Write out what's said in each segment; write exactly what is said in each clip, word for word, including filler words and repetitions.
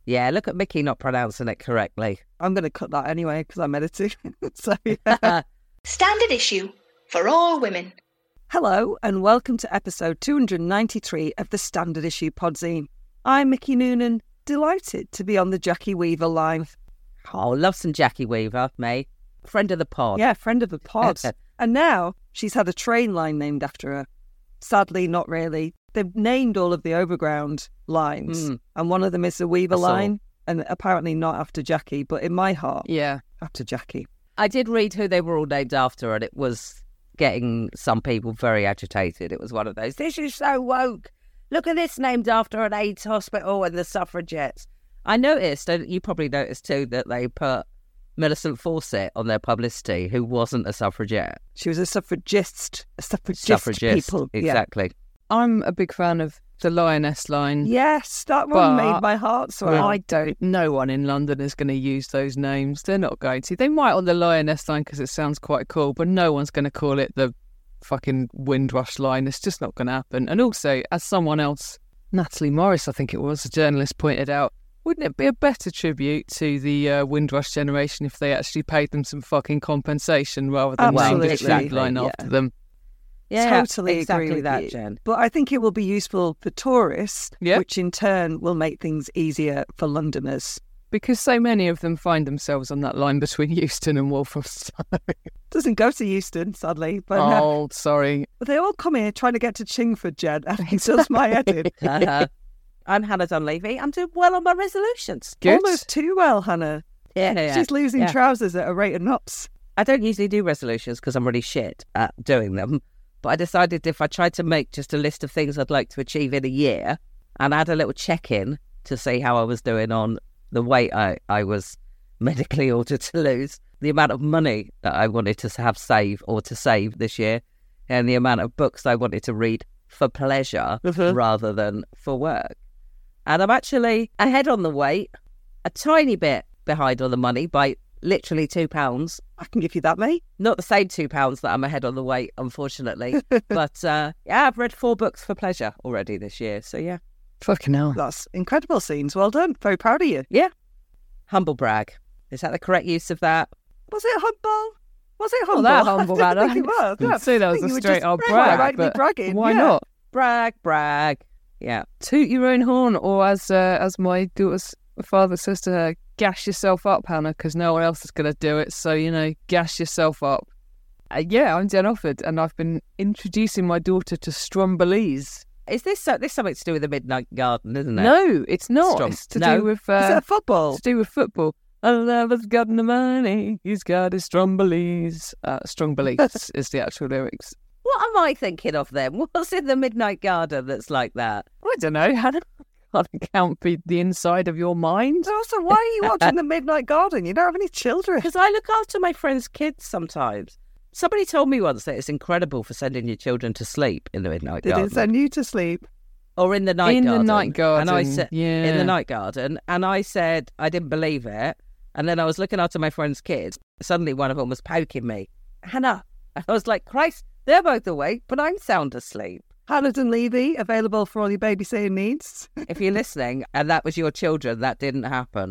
Yeah, look at Mickey not pronouncing it correctly. I'm going to cut that anyway because I'm editing. So, yeah. Standard issue for all women. Hello and welcome to episode two hundred ninety-three of the Standard Issue Podzine. I'm Mickey Noonan, delighted to be on the Jackie Weaver line. Oh, love some Jackie Weaver, May. Friend of the pod. Yeah, friend of the pod. And now she's had a train line named after her. Sadly, not really. They've named all of the overground lines, mm. and one of them is the Weaver line, and apparently not after Jackie, but in my heart, yeah, after Jackie. I did read who they were all named after, and it was getting some people very agitated. It was one of those, this is so woke. Look at this, named after an AIDS hospital and the suffragettes. I noticed, and you probably noticed too, that they put Millicent Fawcett on their publicity, who wasn't a suffragette. She was a suffragist, a suffragist, suffragist people. Exactly. Yeah. I'm a big fan of the Lioness line. Yes, that one made my heart swell. I don't, no one in London is going to use those names. They're not going to. They might on the Lioness line because it sounds quite cool, but no one's going to call it the fucking Windrush line. It's just not going to happen. And also, as someone else, Natalie Morris, I think it was, a journalist, pointed out, wouldn't it be a better tribute to the uh, Windrush generation if they actually paid them some fucking compensation rather than named a tagline yeah. after them? Yeah, totally exactly agree with that, you. Jen. But I think it will be useful for tourists, yep. which in turn will make things easier for Londoners. Because so many of them find themselves on that line between Euston and Walthamstow. Doesn't go to Euston, sadly. But oh, uh, sorry. But they all come here trying to get to Chingford, Jen, and it does my head in. uh-huh. I'm Hannah Dunleavy. I'm doing well on my resolutions. Good. Almost too well, Hannah. Yeah, yeah. She's losing yeah. trousers at a rate of knots. I don't usually do resolutions because I'm really shit at doing them. But I decided if I tried to make just a list of things I'd like to achieve in a year and add a little check-in to see how I was doing on the weight I, I was medically ordered to lose, the amount of money that I wanted to have save or to save this year, and the amount of books I wanted to read for pleasure mm-hmm. rather than for work. And I'm actually ahead on the weight, a tiny bit behind on the money by literally two pounds. I can give you that, mate. Not the same two pounds that I'm ahead on the weight, unfortunately. But uh, yeah, I've read four books for pleasure already this year. So yeah. Fucking hell. That's incredible scenes. Well done. Very proud of you. Yeah. Humble brag. Is that the correct use of that? Was it humble? Was it humble? Well, that humble, I man. think it was. I didn't say that was a straight up brag. brag. But bragging. Why yeah. not? Brag, brag. Yeah. Toot your own horn, or as uh, as my daughter's father says to her, gas yourself up, Hannah, because no one else is going to do it. So, you know, gas yourself up. Uh, yeah, I'm Jen Offord, and I've been introducing my daughter to Stromboli's. Is this uh, this something to do with the Midnight Garden, isn't it? No, it's not. Strom- it's to no? do with... Uh, is it football? It's to do with football. A lover's got no money, he's got his Stromboli's. Uh, Strong Beliefs is the actual lyrics. What am I thinking of then? What's in the Midnight Garden that's like that? I don't know, Hannah. Can't count the, the inside of your mind. Also, why are you watching the Midnight Garden? You don't have any children. Because I look after my friends' kids sometimes. Somebody told me once that it's incredible for sending your children to sleep in the Midnight Did Garden. it send you to sleep? Or in the Night in Garden. In the Night Garden, and I said, yeah. In the Night Garden. And I said I didn't believe it. And then I was looking after my friends' kids. Suddenly one of them was poking me. Hannah. And I was like, Christ, they're both awake, but I'm sound asleep. Hannah Dunleavy, available for all your babysitting needs. If you're listening and that was your children, that didn't happen.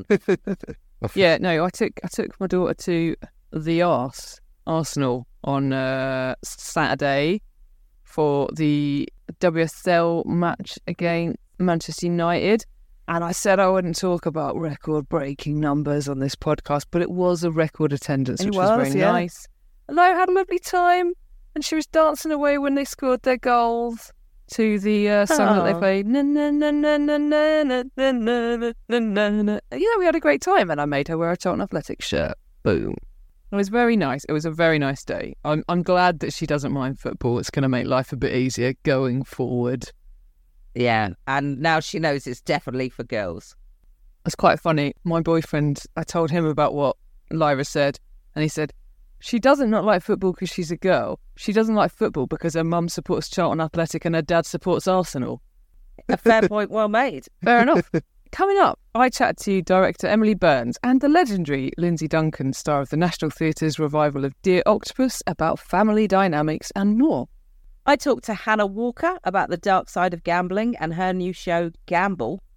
Yeah, no, I took I took my daughter to the Arse, Arsenal on uh, Saturday for the W S L match against Manchester United. And I said I wouldn't talk about record-breaking numbers on this podcast, but it was a record attendance, it which was, was very yeah. nice. And I had a lovely time. And she was dancing away when they scored their goals to the uh, song that they played. Na, na, na, na, na, na, na, na, na, na, na, na. Yeah, we had a great time, and I made her wear a Charlton Athletic shirt. Boom. It was very nice. It was a very nice day. I'm I'm glad that she doesn't mind football. It's going to make life a bit easier going forward. Yeah, and now she knows it's definitely for girls. It's quite funny. My boyfriend, I told him about what Lyra said, and he said, she doesn't not like football because she's a girl. She doesn't like football because her mum supports Charlton Athletic and her dad supports Arsenal. A fair point well made. Fair enough. Coming up, I chat to director Emily Burns and the legendary Lindsay Duncan, star of the National Theatre's revival of Dear Octopus, about family dynamics and more. I talked to Hannah Walker about the dark side of gambling and her new show, Gamble,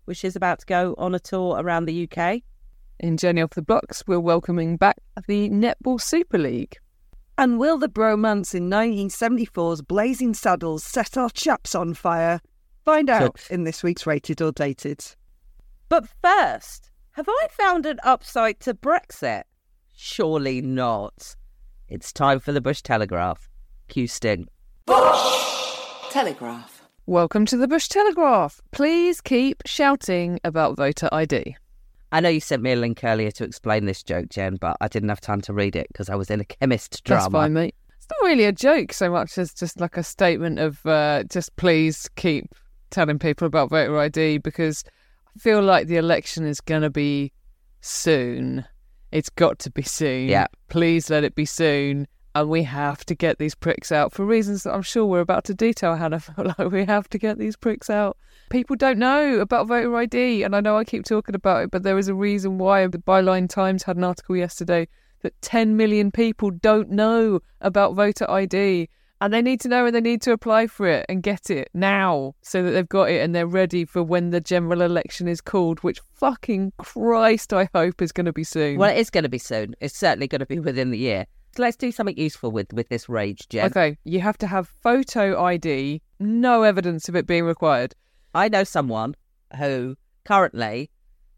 which is about to go on a tour around the U K. In Jenny Off the Blocks, we're welcoming back the Netball Super League. And will the bromance in nineteen seventy-four's Blazing Saddles set our chaps on fire? Find out so, in this week's Rated or Dated. But first, have I found an upside to Brexit? Surely not. It's time for the Bush Telegraph. Cue Sting. Bush Telegraph. Welcome to the Bush Telegraph. Please keep shouting about voter I D. I know you sent me a link earlier to explain this joke, Jen, but I didn't have time to read it because I was in a chemist drama. That's fine, mate. It's not really a joke so much as just like a statement of uh, just please keep telling people about voter I D, because I feel like the election is going to be soon. It's got to be soon. Yeah. Please let it be soon. And we have to get these pricks out for reasons that I'm sure we're about to detail, Hannah. Like, we have to get these pricks out. People don't know about voter I D, and I know I keep talking about it, but there is a reason why. The Byline Times had an article yesterday that ten million people don't know about voter I D, and they need to know and they need to apply for it and get it now so that they've got it and they're ready for when the general election is called, which fucking Christ I hope is going to be soon. Well, it is going to be soon. It's certainly going to be within the year. So let's do something useful with, with this rage, Jen. Okay, you have to have photo I D, no evidence of it being required. I know someone who currently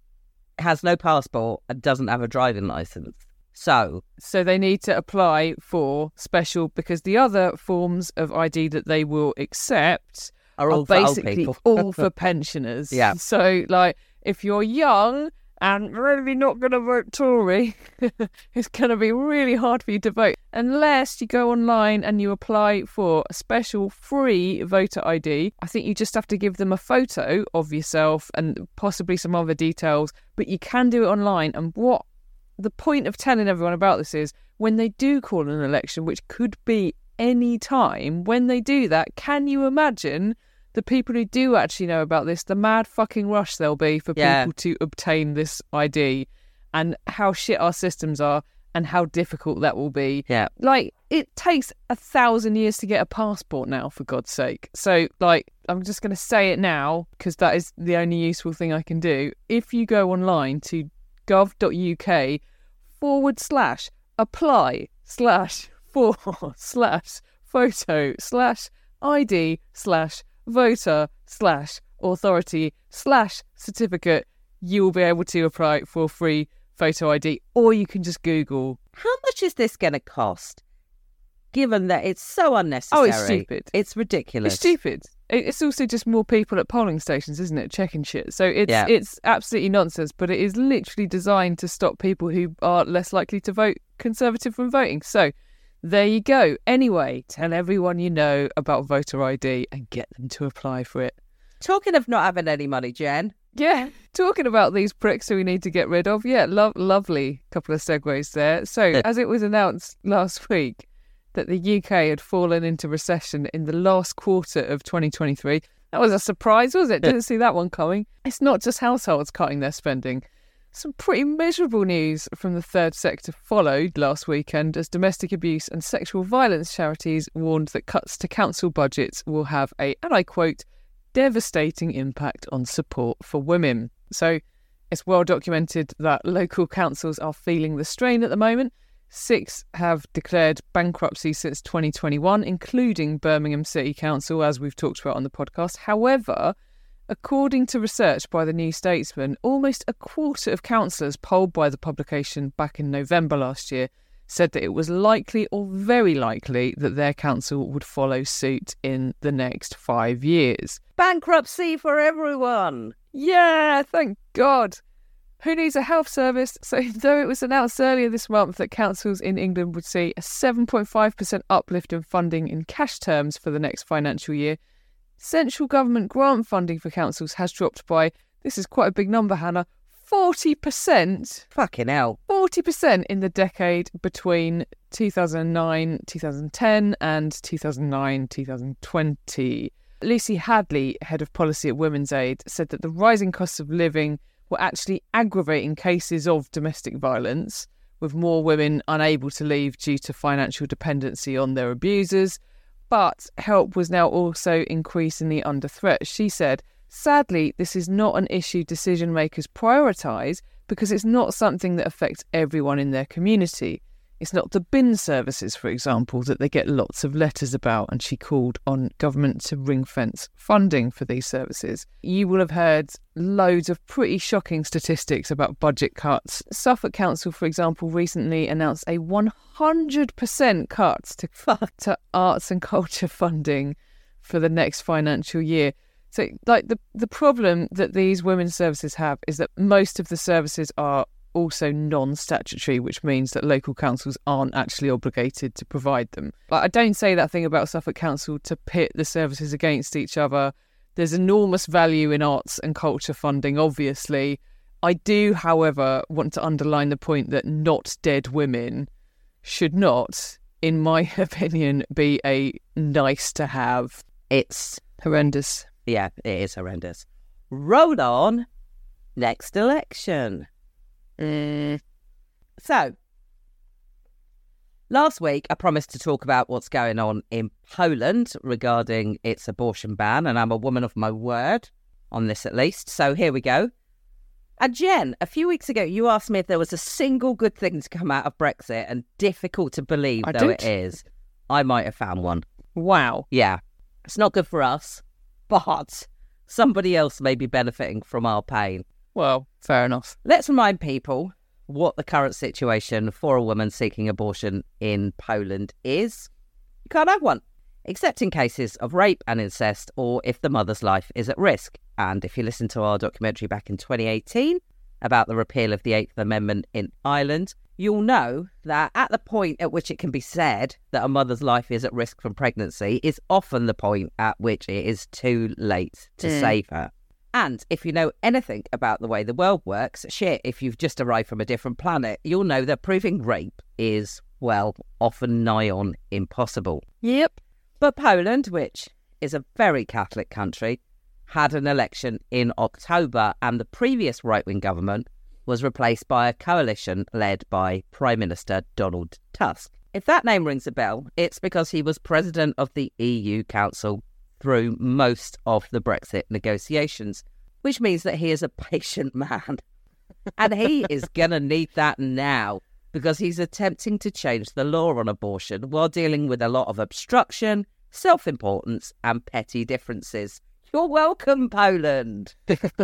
has no passport and doesn't have a driving licence. So so they need to apply for special, because the other forms of I D that they will accept are all are for old basically people. all for pensioners. Yeah. So, like, if you're young and really not going to vote Tory, it's going to be really hard for you to vote unless you go online and you apply for a special free voter I D. I think you just have to give them a photo of yourself and possibly some other details, but you can do it online. And what the point of telling everyone about this is, when they do call an election, which could be any time, when they do that, can you imagine the people who do actually know about this, the mad fucking rush there'll be for yeah. people to obtain this I D, and how shit our systems are and how difficult that will be. Yeah. Like, it takes a thousand years to get a passport now, for God's sake. So, like, I'm just going to say it now because that is the only useful thing I can do. If you go online to gov.uk forward slash apply slash for slash photo slash ID slash voter slash authority slash certificate, you will be able to apply for free photo I D, or you can just Google. How much is this going to cost, given that it's so unnecessary? Oh, it's stupid. It's ridiculous. It's stupid. It's also just more people at polling stations, isn't it, checking shit. So it's yeah. it's absolutely nonsense, but it is literally designed to stop people who are less likely to vote Conservative from voting. So there you go. Anyway, tell everyone you know about voter I D and get them to apply for it. Talking of not having any money, Jen. Yeah, talking about these pricks who we need to get rid of. Yeah, lo- lovely couple of segues there. So, as it was announced last week that the U K had fallen into recession in the last quarter of twenty twenty-three, that was a surprise, was it? Didn't see that one coming. It's not just households cutting their spending. Some pretty miserable news from the third sector followed last weekend as domestic abuse and sexual violence charities warned that cuts to council budgets will have a, and I quote, devastating impact on support for women. So it's well documented that local councils are feeling the strain at the moment. Six have declared bankruptcy since twenty twenty-one, including Birmingham City Council, as we've talked about on the podcast. However, according to research by the New Statesman, almost a quarter of councillors polled by the publication back in November last year said that it was likely or very likely that their council would follow suit in the next five years. Bankruptcy for everyone! Yeah, thank God. Who needs a health service? So though it was announced earlier this month that councils in England would see a seven point five percent uplift in funding in cash terms for the next financial year, central government grant funding for councils has dropped by, this is quite a big number, Hannah, forty percent. Fucking hell. forty percent in the decade between two thousand nine, two thousand ten and two thousand nine, two thousand twenty. Lucy Hadley, head of policy at Women's Aid, said that the rising costs of living were actually aggravating cases of domestic violence, with more women unable to leave due to financial dependency on their abusers. But help was now also increasingly under threat. She said Sadly, this is not an issue decision makers prioritise because it's not something that affects everyone in their community. It's not the bin services, for example, that they get lots of letters about, and she called on government to ring-fence funding for these services. You will have heard loads of pretty shocking statistics about budget cuts. Suffolk Council, for example, recently announced a one hundred percent cut to, to arts and culture funding for the next financial year. So, like, the, the problem that these women's services have is that most of the services are also non-statutory, which means that local councils aren't actually obligated to provide them. But I don't say that thing about Suffolk Council to pit the services against each other. There's enormous value in arts and culture funding, obviously. I do, however, want to underline the point that not dead women should not, in my opinion, be a nice to have. It's horrendous. Yeah, it is horrendous. Roll on. Next election. Mm. So, last week I promised to talk about what's going on in Poland regarding its abortion ban, and I'm a woman of my word on this at least. So here we go. And Jen, a few weeks ago you asked me if there was a single good thing to come out of Brexit, and difficult to believe I though did. it is, I might have found one. Wow. Yeah. It's not good for us, but somebody else may be benefiting from our pain. Well, fair enough. Let's remind people what the current situation for a woman seeking abortion in Poland is. You can't have one, except in cases of rape and incest, or if the mother's life is at risk. And if you listen to our documentary back in twenty eighteen about the repeal of the Eighth Amendment in Ireland, you'll know that at the point at which it can be said that a mother's life is at risk from pregnancy is often the point at which it is too late to mm. save her. And if you know anything about the way the world works, shit, if you've just arrived from a different planet, you'll know that proving rape is, well, often nigh on impossible. Yep. But Poland, which is a very Catholic country, had an election in October, and the previous right-wing government was replaced by a coalition led by Prime Minister Donald Tusk. If that name rings a bell, it's because he was president of the E U Council through most of the Brexit negotiations, which means that he is a patient man. And he is going to need that now, because he's attempting to change the law on abortion while dealing with a lot of obstruction, self-importance and petty differences. You're welcome, Poland.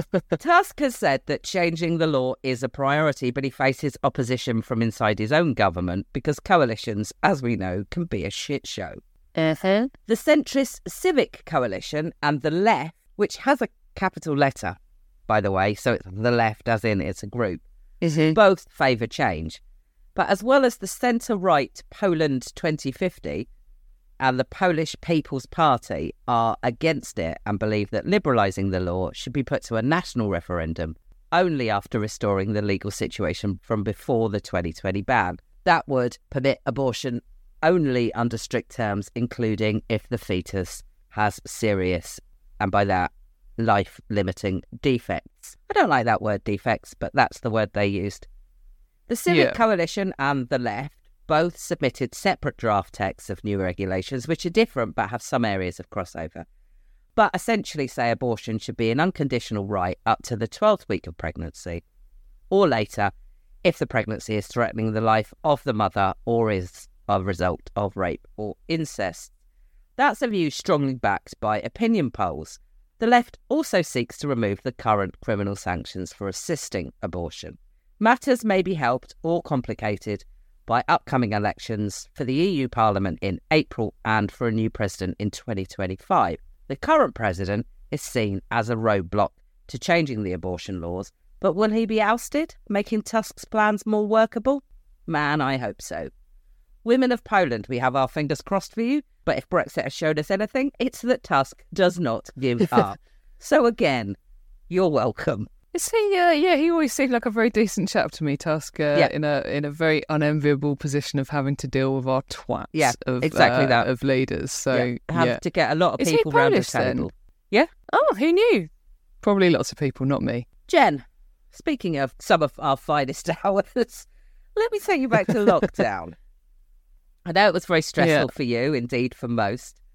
Tusk has said that changing the law is a priority, but he faces opposition from inside his own government because coalitions, as we know, can be a shit show. Uh-huh. The centrist Civic Coalition and the Left, which has a capital letter, by the way, so it's the Left as in it's a group, mm-hmm. both favour change. But as well as the centre-right Poland twenty fifty and the Polish People's Party are against it and believe that liberalising the law should be put to a national referendum only after restoring the legal situation from before the twenty twenty ban. That would permit abortion only under strict terms, including if the fetus has serious, and by that, life-limiting defects. I don't like that word defects, but that's the word they used. The Civic yeah. Coalition and the Left both submitted separate draft texts of new regulations, which are different but have some areas of crossover, but essentially say abortion should be an unconditional right up to the twelfth week of pregnancy, or later, if the pregnancy is threatening the life of the mother or is a result of rape or incest. That's a view strongly backed by opinion polls. The Left also seeks to remove the current criminal sanctions for assisting abortion. Matters may be helped or complicated by upcoming elections for the E U Parliament in April and for a new president in twenty twenty-five. The current president is seen as a roadblock to changing the abortion laws, but will he be ousted, making Tusk's plans more workable? Man, I hope so. Women of Poland, we have our fingers crossed for you, but if Brexit has showed us anything, it's that Tusk does not give up. So again, you're welcome. Is he? Uh, yeah, he always seemed like a very decent chap to me, Tusk. Uh, yeah. in a in a very unenviable position of having to deal with our twats. Yeah, of, exactly uh, that of leaders. So yeah. have yeah. to get a lot of Is people he round the Polish, then? table. Yeah. Oh, who knew? Probably lots of people, not me. Jen, speaking of some of our finest hours, let me take you back to lockdown. I know it was very stressful Yeah. for you, indeed for most.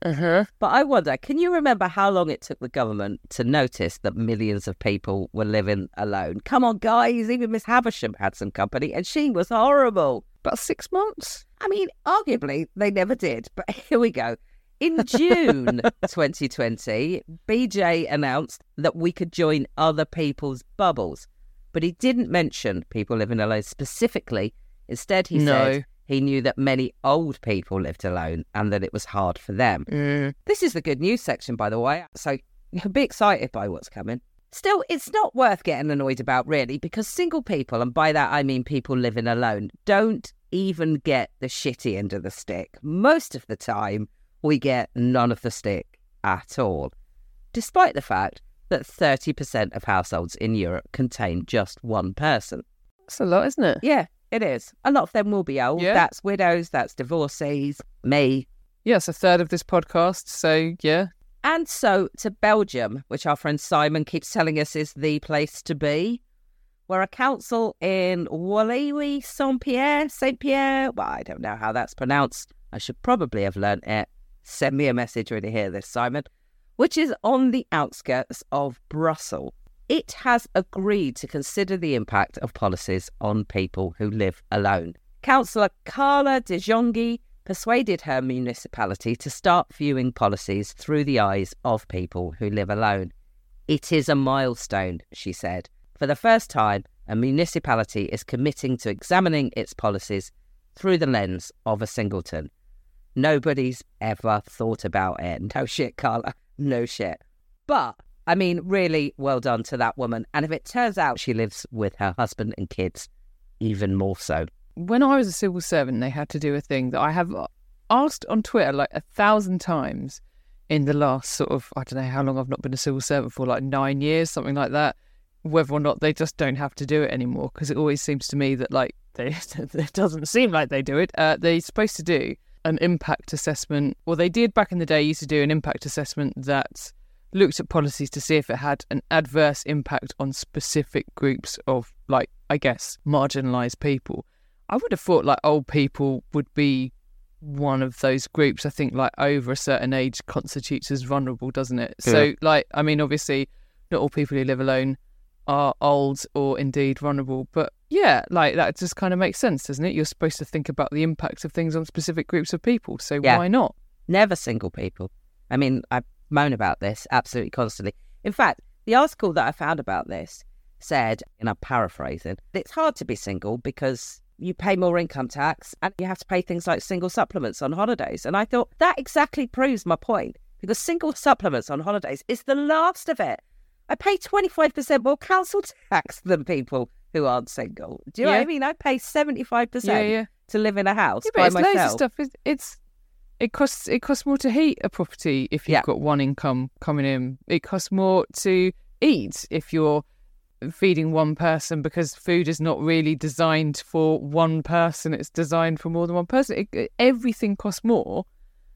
Uh-huh. But I wonder, can you remember how long it took the government to notice that millions of people were living alone? Come on, guys, even Miss Havisham had some company, and she was horrible. About six months? I mean, arguably, they never did, but here we go. In June twenty twenty, B J announced that we could join other people's bubbles, but he didn't mention people living alone specifically. Instead, he No. said he knew that many old people lived alone and that it was hard for them. Mm. This is the good news section, by the way, so be excited by what's coming. Still, it's not worth getting annoyed about, really, because single people, and by that I mean people living alone, don't even get the shitty end of the stick. Most of the time, we get none of the stick at all, despite the fact that thirty percent of households in Europe contain just one person. That's a lot, isn't it? Yeah, it is. A lot of them will be old. Yeah. That's widows, that's divorcees, me. Yeah, it's a third of this podcast, so yeah. And so to Belgium, which our friend Simon keeps telling us is the place to be, where a council in Wallonie Saint-Pierre, Saint-Pierre, well, I don't know how that's pronounced. I should probably have learnt it. Send me a message when you hear this, Simon. Which is on the outskirts of Brussels. It has agreed to consider the impact of policies on people who live alone. Councillor Carla de Jonge persuaded her municipality to start viewing policies through the eyes of people who live alone. It is a milestone, she said. For the first time, a municipality is committing to examining its policies through the lens of a singleton. Nobody's ever thought about it. No shit, Carla. No shit. But, I mean, really well done to that woman. And if it turns out she lives with her husband and kids, even more so. When I was a civil servant, they had to do a thing that I have asked on Twitter like a thousand times in the last sort of, I don't know how long I've not been a civil servant for, like nine years, something like that, whether or not they just don't have to do it anymore. Because it always seems to me that like, they, it doesn't seem like they do it. Uh, they're supposed to do an impact assessment. Well, they did back in the day, used to do an impact assessment that looked at policies to see if it had an adverse impact on specific groups of, like, I guess, marginalised people. I would have thought, like, old people would be one of those groups. I think, like, over a certain age constitutes as vulnerable, doesn't it? Yeah. So, like, I mean, obviously, not all people who live alone are old or indeed vulnerable, but yeah, like that just kind of makes sense, doesn't it? You're supposed to think about the impact of things on specific groups of people, so Yeah. why not? Never single people. I mean, I moan about this absolutely constantly. In fact, the article that I found about this said, and I'm paraphrasing, it's hard to be single because you pay more income tax and you have to pay things like single supplements on holidays. And I thought that exactly proves my point, because single supplements on holidays is the last of it. I pay twenty-five percent more council tax than people who aren't single. Do you know Yeah. what I mean? I pay seventy-five percent Yeah, yeah. to live in a house Yeah, by but it's myself. loads of stuff. It's, it's it costs it costs more to heat a property if you've Yeah. got one income coming in. It costs more to eat if you're feeding one person, because food is not really designed for one person. It's designed for more than one person. It, it- everything costs more.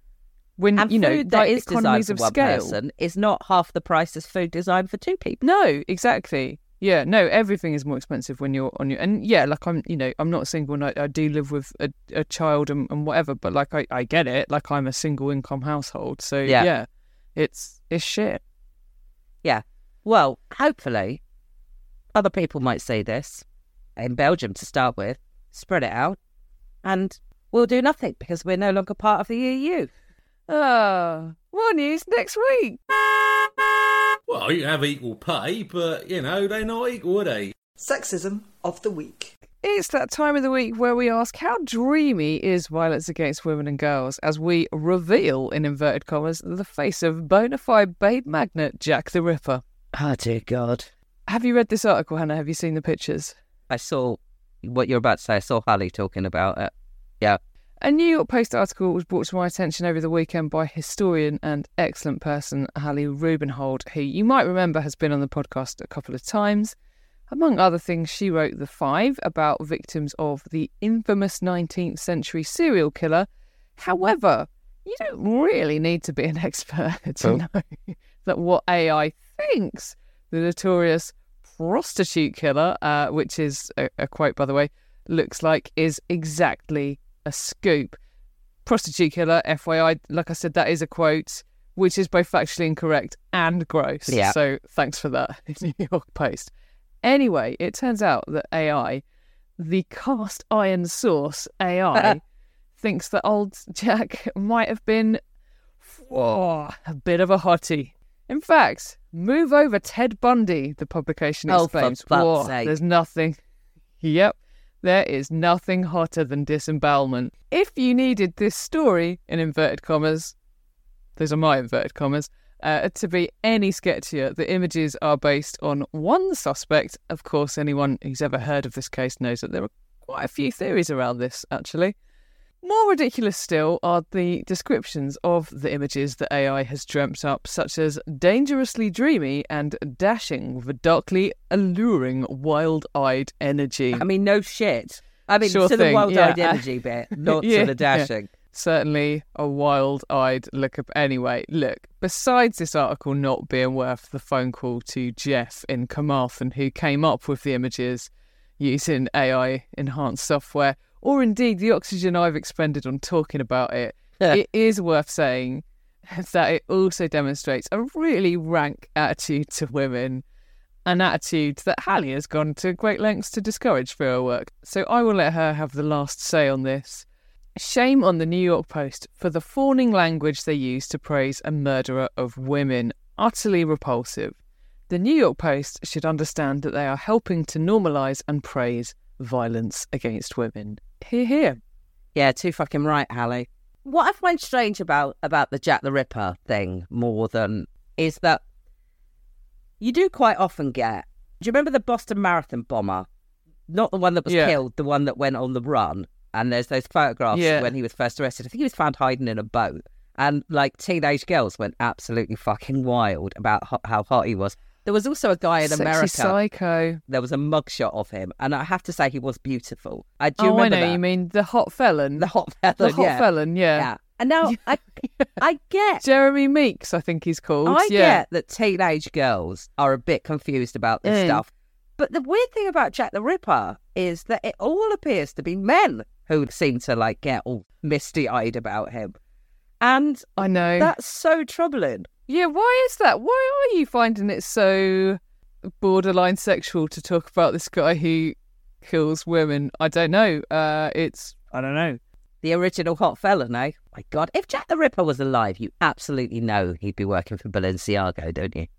When And you know, food that like is economies designed of for one scale. person is not half the price as food designed for two people. No, exactly. Yeah, no, everything is more expensive when you're on your... And yeah, like I'm, you know, I'm not single and I, I do live with a, a child and, and whatever, but like I, I get it. Like I'm a single income household. So Yeah. yeah, it's it's shit. Yeah. Well, hopefully, other people might say this in Belgium to start with, spread it out, and we'll do nothing because we're no longer part of the E U. Ah, more news next week. Well, you have equal pay, but, you know, they're not equal, are they? Sexism of the week. It's that time of the week where we ask how dreamy is violence against women and girls as we reveal, in inverted commas, the face of bona fide babe magnet Jack the Ripper. Oh, dear God. Have you read this article, Hannah? Have you seen the pictures? I saw what you're about to say. I saw Holly talking about it. Yeah. A New York Post article was brought to my attention over the weekend by historian and excellent person Hallie Rubenhold, who you might remember has been on the podcast a couple of times. Among other things, she wrote The Five about victims of the infamous nineteenth century serial killer. However, you don't really need to be an expert to Oh. know that what A I thinks the notorious prostitute killer, uh, which is a, a quote, by the way, looks like, is exactly a scoop. prostitute killer, F Y I, like I said, that is a quote, which is both factually incorrect and gross. Yeah. So thanks for that, New York Post. Anyway, it turns out that A I, the cast iron source A I, thinks that old Jack might have been oh, a bit of a hottie. In fact, move over Ted Bundy, the publication Oh, explains. for fuck's Whoa, sake. there's nothing. Yep, there is nothing hotter than disembowelment. If you needed this story, in inverted commas, those are my inverted commas, uh, to be any sketchier, the images are based on one suspect. Of course, anyone who's ever heard of this case knows that there are quite a few theories around this, actually. More ridiculous still are the descriptions of the images that A I has dreamt up, such as dangerously dreamy and dashing with a darkly alluring, wild-eyed energy. I mean, no shit. I mean, Sure to the thing, wild-eyed yeah. energy bit, not Yeah, to the dashing. yeah. Certainly a wild-eyed look up. Anyway, look, besides this article not being worth the phone call to Jeff in Carmarthen, who came up with the images using A I-enhanced software, or indeed the oxygen I've expended on talking about it, it is worth saying that it also demonstrates a really rank attitude to women, an attitude that Hallie has gone to great lengths to discourage for her work. So I will let her have the last say on this. Shame on the New York Post for the fawning language they use to praise a murderer of women. Utterly repulsive. The New York Post should understand that they are helping to normalise and praise violence against women. Hear, hear. Yeah, too fucking right, Hallie. What I find strange about, about the Jack the Ripper thing more than is that you do quite often get... Do you remember the Boston Marathon bomber? Not the one that was Yeah. killed, the one that went on the run. And there's those photographs Yeah. when he was first arrested. I think he was found hiding in a boat. And, like, teenage girls went absolutely fucking wild about ho- how hot he was. There was also a guy in Sexy America. psycho. There was a mugshot of him. And I have to say he was beautiful. I do Oh, I remember know, that. you mean the hot felon. The hot felon, The hot yeah. felon, yeah. Yeah. And now I, I get... Jeremy Meeks, I think he's called. I yeah. get that teenage girls are a bit confused about this Mm. stuff. But the weird thing about Jack the Ripper is that it all appears to be men who seem to, like, get all misty-eyed about him. And I know. that's so troubling. Yeah, why is that? Why are you finding it so borderline sexual to talk about this guy who kills women? I don't know. Uh, it's, I don't know. The original hot felon, eh? My God, if Jack the Ripper was alive, you absolutely know he'd be working for Balenciaga, don't you?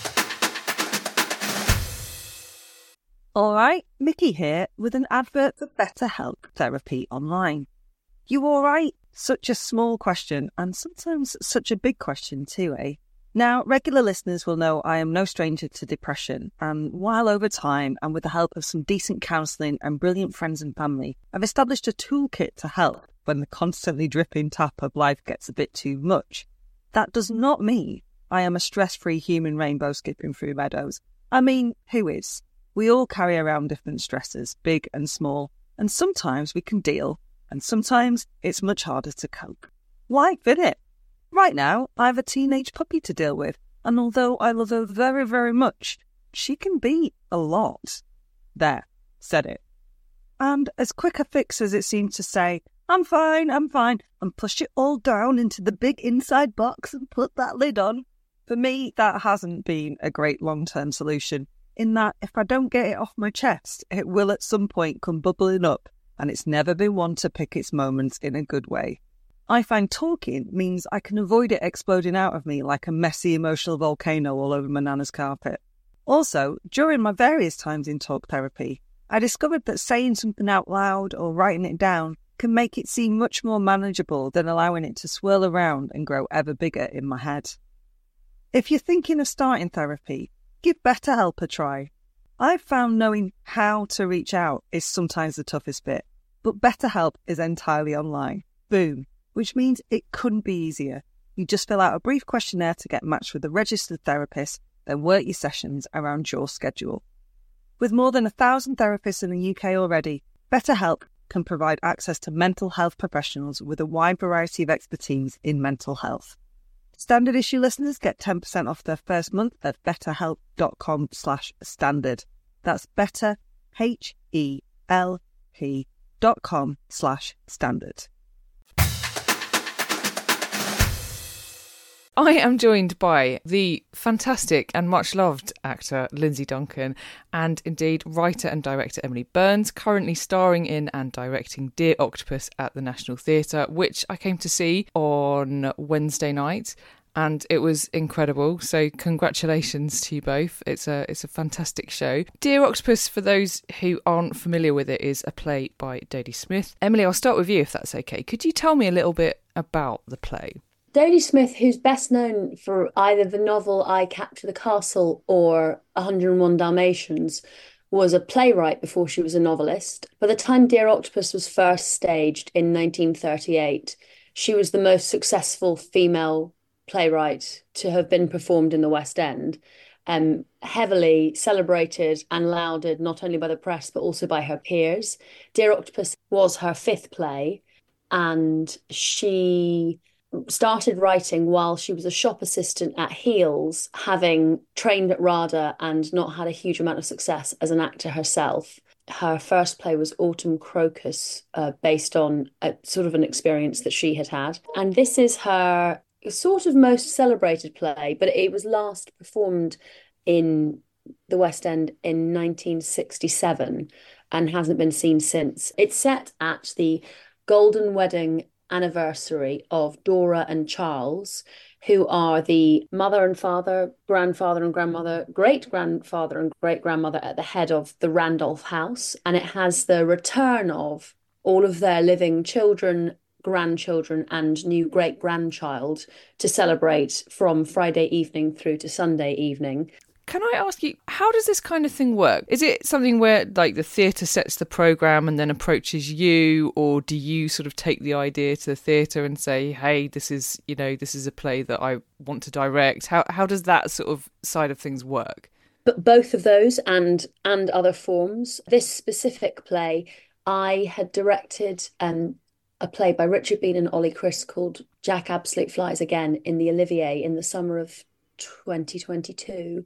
All right, Mickey here with an advert for BetterHelp Therapy Online. You all right? Such a small question, and sometimes such a big question too, eh? Now, regular listeners will know I am no stranger to depression, and while over time, and with the help of some decent counselling and brilliant friends and family, I've established a toolkit to help when the constantly dripping tap of life gets a bit too much. That does not mean I am a stress-free human rainbow skipping through meadows. I mean, who is? We all carry around different stresses, big and small, and sometimes we can deal, and sometimes it's much harder to cope. Life, innit? Right now, I have a teenage puppy to deal with, and although I love her very, very much, she can be a lot. There, said it. And as quick a fix as it seemed to say, I'm fine, I'm fine, and push it all down into the big inside box and put that lid on, for me, that hasn't been a great long-term solution. In that, if I don't get it off my chest, it will at some point come bubbling up, and it's never been one to pick its moments in a good way. I find talking means I can avoid it exploding out of me like a messy emotional volcano all over my nana's carpet. Also, during my various times in talk therapy, I discovered that saying something out loud or writing it down can make it seem much more manageable than allowing it to swirl around and grow ever bigger in my head. If you're thinking of starting therapy, give BetterHelp a try. I've found knowing how to reach out is sometimes the toughest bit, but BetterHelp is entirely online. Boom. Which means it couldn't be easier. You just fill out a brief questionnaire to get matched with a registered therapist, then work your sessions around your schedule. With more than a thousand therapists in the U K already, BetterHelp can provide access to mental health professionals with a wide variety of expertise in mental health. Standard Issue listeners get ten percent off their first month at betterhelp.com slash standard. That's better, H E L P dot com slash standard. I am joined by the fantastic and much loved actor Lindsay Duncan, and indeed writer and director Emily Burns, currently starring in and directing Dear Octopus at the National Theatre, which I came to see on Wednesday night. And it was incredible. So congratulations to you both. It's a it's a fantastic show. Dear Octopus, for those who aren't familiar with it, is a play by Dodie Smith. Emily, I'll start with you if that's okay. Could you tell me a little bit about the play? Dodie Smith, who's best known for either the novel I Capture the Castle or one hundred and one Dalmatians, was a playwright before she was a novelist. By the time Dear Octopus was first staged in nineteen thirty-eight, she was the most successful female playwright to have been performed in the West End, um, heavily celebrated and lauded not only by the press but also by her peers. Dear Octopus was her fifth play, and she started writing while she was a shop assistant at Heels, having trained at RADA and not had a huge amount of success as an actor herself. Her first play was Autumn Crocus, uh, based on a sort of an experience that she had had. And this is her sort of most celebrated play, but it was last performed in the West End in nineteen sixty-seven and hasn't been seen since. It's set at the golden wedding anniversary of Dora and Charles, who are the mother and father, grandfather and grandmother, great-grandfather and great-grandmother at the head of the Randolph house. And it has the return of all of their living children, grandchildren and new great-grandchild to celebrate from Friday evening through to Sunday evening. Can I ask you, how does this kind of thing work? Is it something where like the theatre sets the programme and then approaches you, or do you sort of take the idea to the theatre and say, hey, this is, you know, this is a play that I want to direct? How how does that sort of side of things work? But both of those and and other forms. This specific play, I had directed um, a play by Richard Bean and Ollie Chris called Jack Absolute Flies Again in the Olivier in the summer of twenty twenty-two,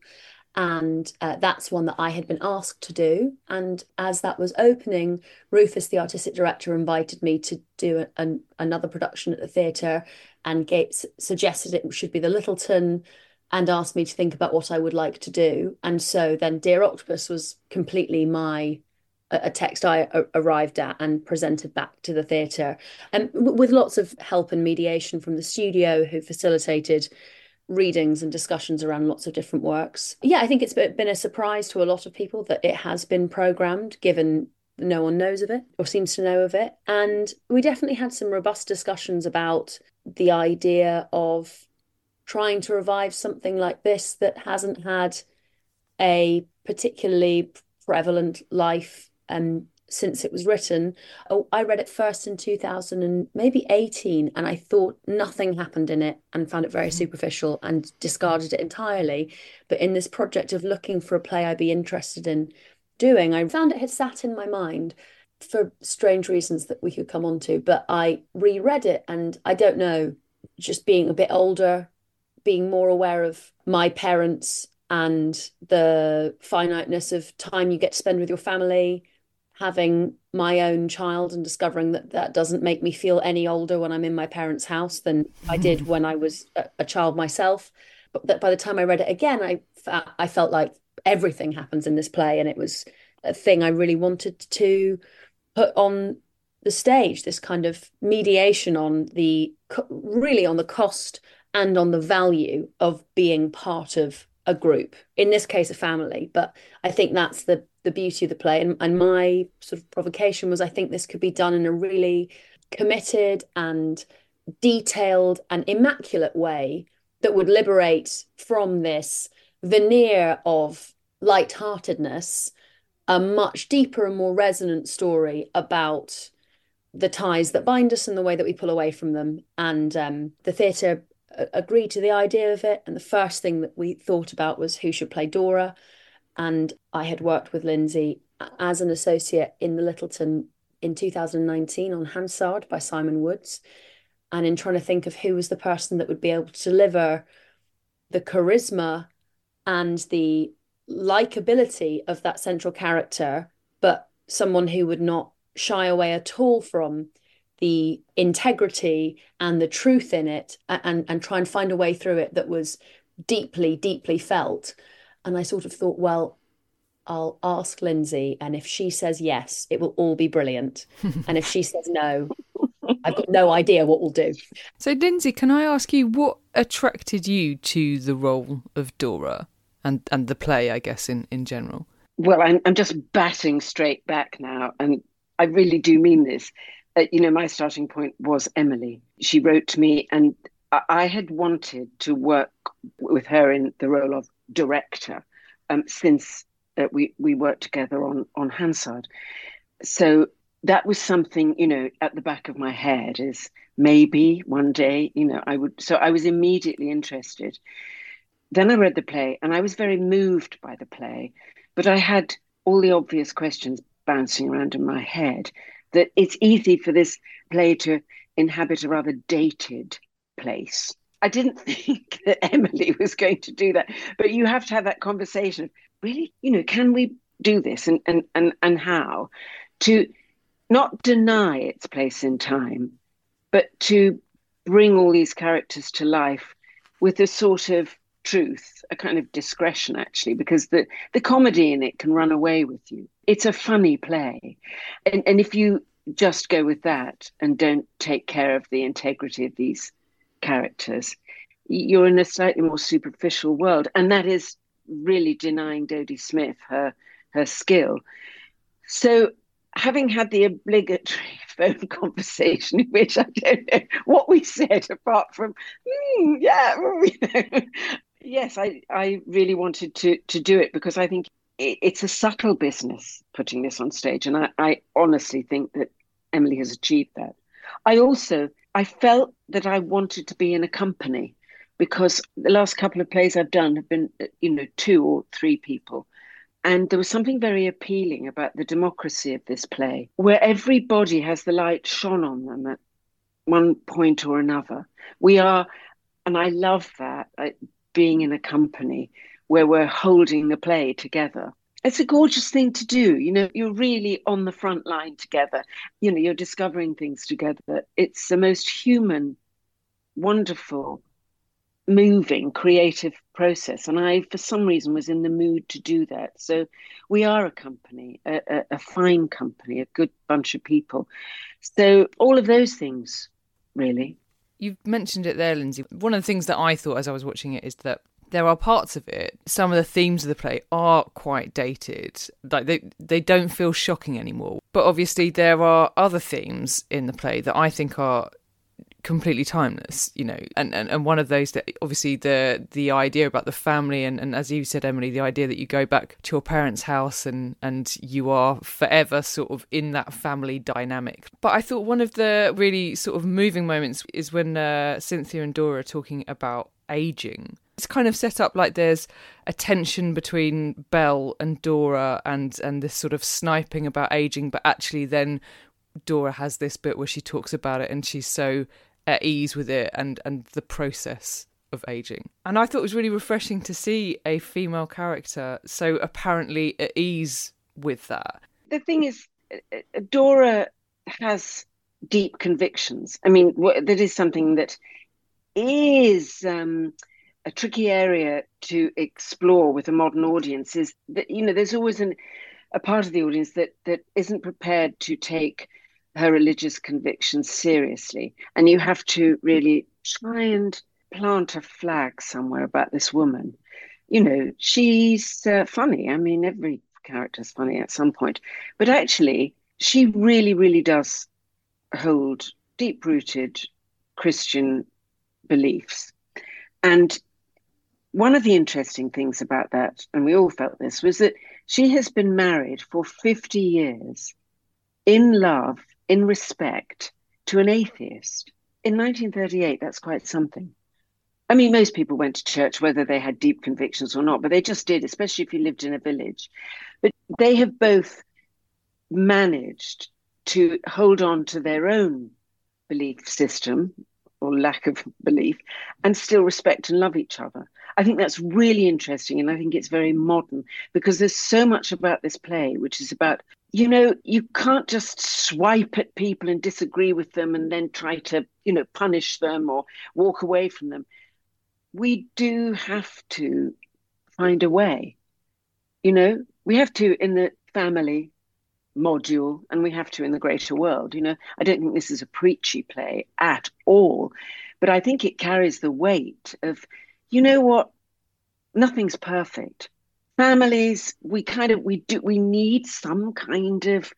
and uh, that's one that I had been asked to do. And as that was opening, Rufus, the artistic director, invited me to do a, an, another production at the theatre, and Gates suggested it should be the Littleton and asked me to think about what I would like to do. And so then Dear Octopus was completely my a text I arrived at and presented back to the theatre, and with lots of help and mediation from the studio, who facilitated readings and discussions around lots of different works. Yeah, I think it's been a surprise to a lot of people that it has been programmed, given no one knows of it or seems to know of it. And we definitely had some robust discussions about the idea of trying to revive something like this that hasn't had a particularly prevalent life um, since it was written. Oh, I read it first in two thousand and maybe eighteen, and I thought nothing happened in it and found it very superficial and discarded it entirely. But in this project of looking for a play I'd be interested in doing, I found it had sat in my mind for strange reasons that we could come on to. But I reread it, and I don't know, just being a bit older, being more aware of my parents and the finiteness of time you get to spend with your family, having my own child and discovering that that doesn't make me feel any older when I'm in my parents' house than I did when I was a, a child myself. But that by the time I read it again, I, I felt like everything happens in this play, and it was a thing I really wanted to put on the stage, this kind of mediation on the, really on the cost and on the value of being part of a group, in this case a family. But I think that's the the beauty of the play, and, and my sort of provocation was, I think this could be done in a really committed and detailed and immaculate way that would liberate from this veneer of lightheartedness a much deeper and more resonant story about the ties that bind us and the way that we pull away from them. And um, the theatre agreed to the idea of it, and the first thing that we thought about was who should play Dora. And I had worked with Lindsay as an associate in the Littleton in two thousand nineteen on Hansard by Simon Woods, and in trying to think of who was the person that would be able to deliver the charisma and the likability of that central character, but someone who would not shy away at all from the integrity and the truth in it, and, and try and find a way through it that was deeply, deeply felt. And I sort of thought, well, I'll ask Lindsay, and if she says yes, it will all be brilliant. And if she says no, I've got no idea what we'll do. So, Lindsay, can I ask you what attracted you to the role of Dora and, and the play, I guess, in, in general? Well, I'm, I'm just batting straight back now, and I really do mean this. Uh, you know, my starting point was Emily. She wrote to me, and I, I had wanted to work with her in the role of director um, since uh, we, we worked together on, on Hansard. So that was something, you know, at the back of my head, is maybe one day, you know, I would. So I was immediately interested. Then I read the play, and I was very moved by the play, but I had all the obvious questions bouncing around in my head. That it's easy for this play to inhabit a rather dated place. I didn't think that Emily was going to do that, but you have to have that conversation of, really, you know, can we do this, and and and, and how? To not deny its place in time, but to bring all these characters to life with a sort of truth, a kind of discretion, actually, because the, the comedy in it can run away with you. It's a funny play. And, and if you just go with that and don't take care of the integrity of these characters, you're in a slightly more superficial world. And that is really denying Dodie Smith her, her skill. So having had the obligatory phone conversation, in which I don't know what we said apart from, mm, yeah, you know, yes, I, I really wanted to, to do it because I think it, it's a subtle business putting this on stage. And I, I honestly think that Emily has achieved that. I also, I felt that I wanted to be in a company, because the last couple of plays I've done have been, you know, two or three people. And there was something very appealing about the democracy of this play, where everybody has the light shone on them at one point or another. We are, and I love that, uh, being in a company where we're holding the play together. It's a gorgeous thing to do. You know, you're really on the front line together. You know, you're discovering things together. It's the most human, wonderful, moving, creative process. And I, for some reason, was in the mood to do that. So we are a company, a, a, a fine company, a good bunch of people. So all of those things, really. You've mentioned it there, Lindsay. One of the things that I thought as I was watching it is that there are parts of it, some of the themes of the play are quite dated. Like they, they don't feel shocking anymore. But obviously there are other themes in the play that I think are completely timeless, you know, and, and, and one of those that obviously the the idea about the family and, and as you said, Emily, the idea that you go back to your parents' house and and you are forever sort of in that family dynamic. But I thought one of the really sort of moving moments is when uh, Cynthia and Dora are talking about aging. It's kind of set up like there's a tension between Belle and Dora and and this sort of sniping about aging, but actually then Dora has this bit where she talks about it and she's so at ease with it and, and the process of aging. And I thought it was really refreshing to see a female character so apparently at ease with that. The thing is, Dora has deep convictions. I mean, that is something that is um, a tricky area to explore with a modern audience, is that, you know, there's always an, a part of the audience that that isn't prepared to take her religious convictions seriously. And you have to really try and plant a flag somewhere about this woman. You know, she's uh, funny. I mean, every character's funny at some point. But actually, she really, really does hold deep-rooted Christian beliefs. And one of the interesting things about that, and we all felt this, was that she has been married for fifty years in love, in respect, to an atheist. In nineteen thirty-eight, that's quite something. I mean, most people went to church, whether they had deep convictions or not, but they just did, especially if you lived in a village. But they have both managed to hold on to their own belief system, or lack of belief, and still respect and love each other. I think that's really interesting, and I think it's very modern, because there's so much about this play which is about you know, you can't just swipe at people and disagree with them and then try to, you know, punish them or walk away from them. We do have to find a way. You know, we have to in the family module and we have to in the greater world. You know, I don't think this is a preachy play at all, but I think it carries the weight of, you know what, nothing's perfect. Families, we kind of, we do, we need some kind of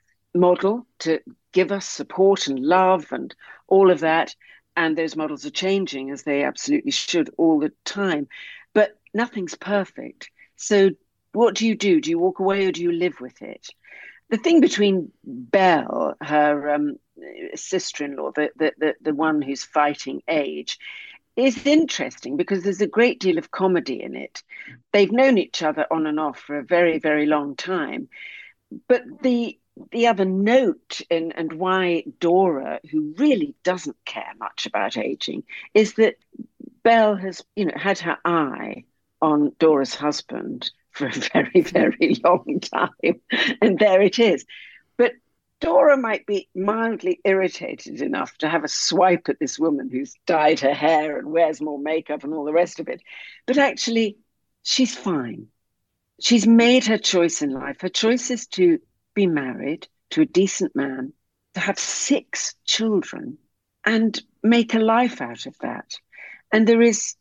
model to give us support and love and all of that. And those models are changing, as they absolutely should, all the time. But nothing's perfect. So what do you do? Do you walk away or do you live with it? The thing between Belle, her um, sister-in-law, the, the, the, the one who's fighting age, is interesting because there's a great deal of comedy in it. They've known each other on and off for a very, very long time. But the the other note in, and why Dora, who really doesn't care much about aging, is that Belle has, you know, had her eye on Dora's husband for a very, very long time. And there it is. But Dora might be mildly irritated enough to have a swipe at this woman who's dyed her hair and wears more makeup and all the rest of it. But actually, she's fine. She's made her choice in life. Her choice is to be married to a decent man, to have six children and make a life out of that. And there is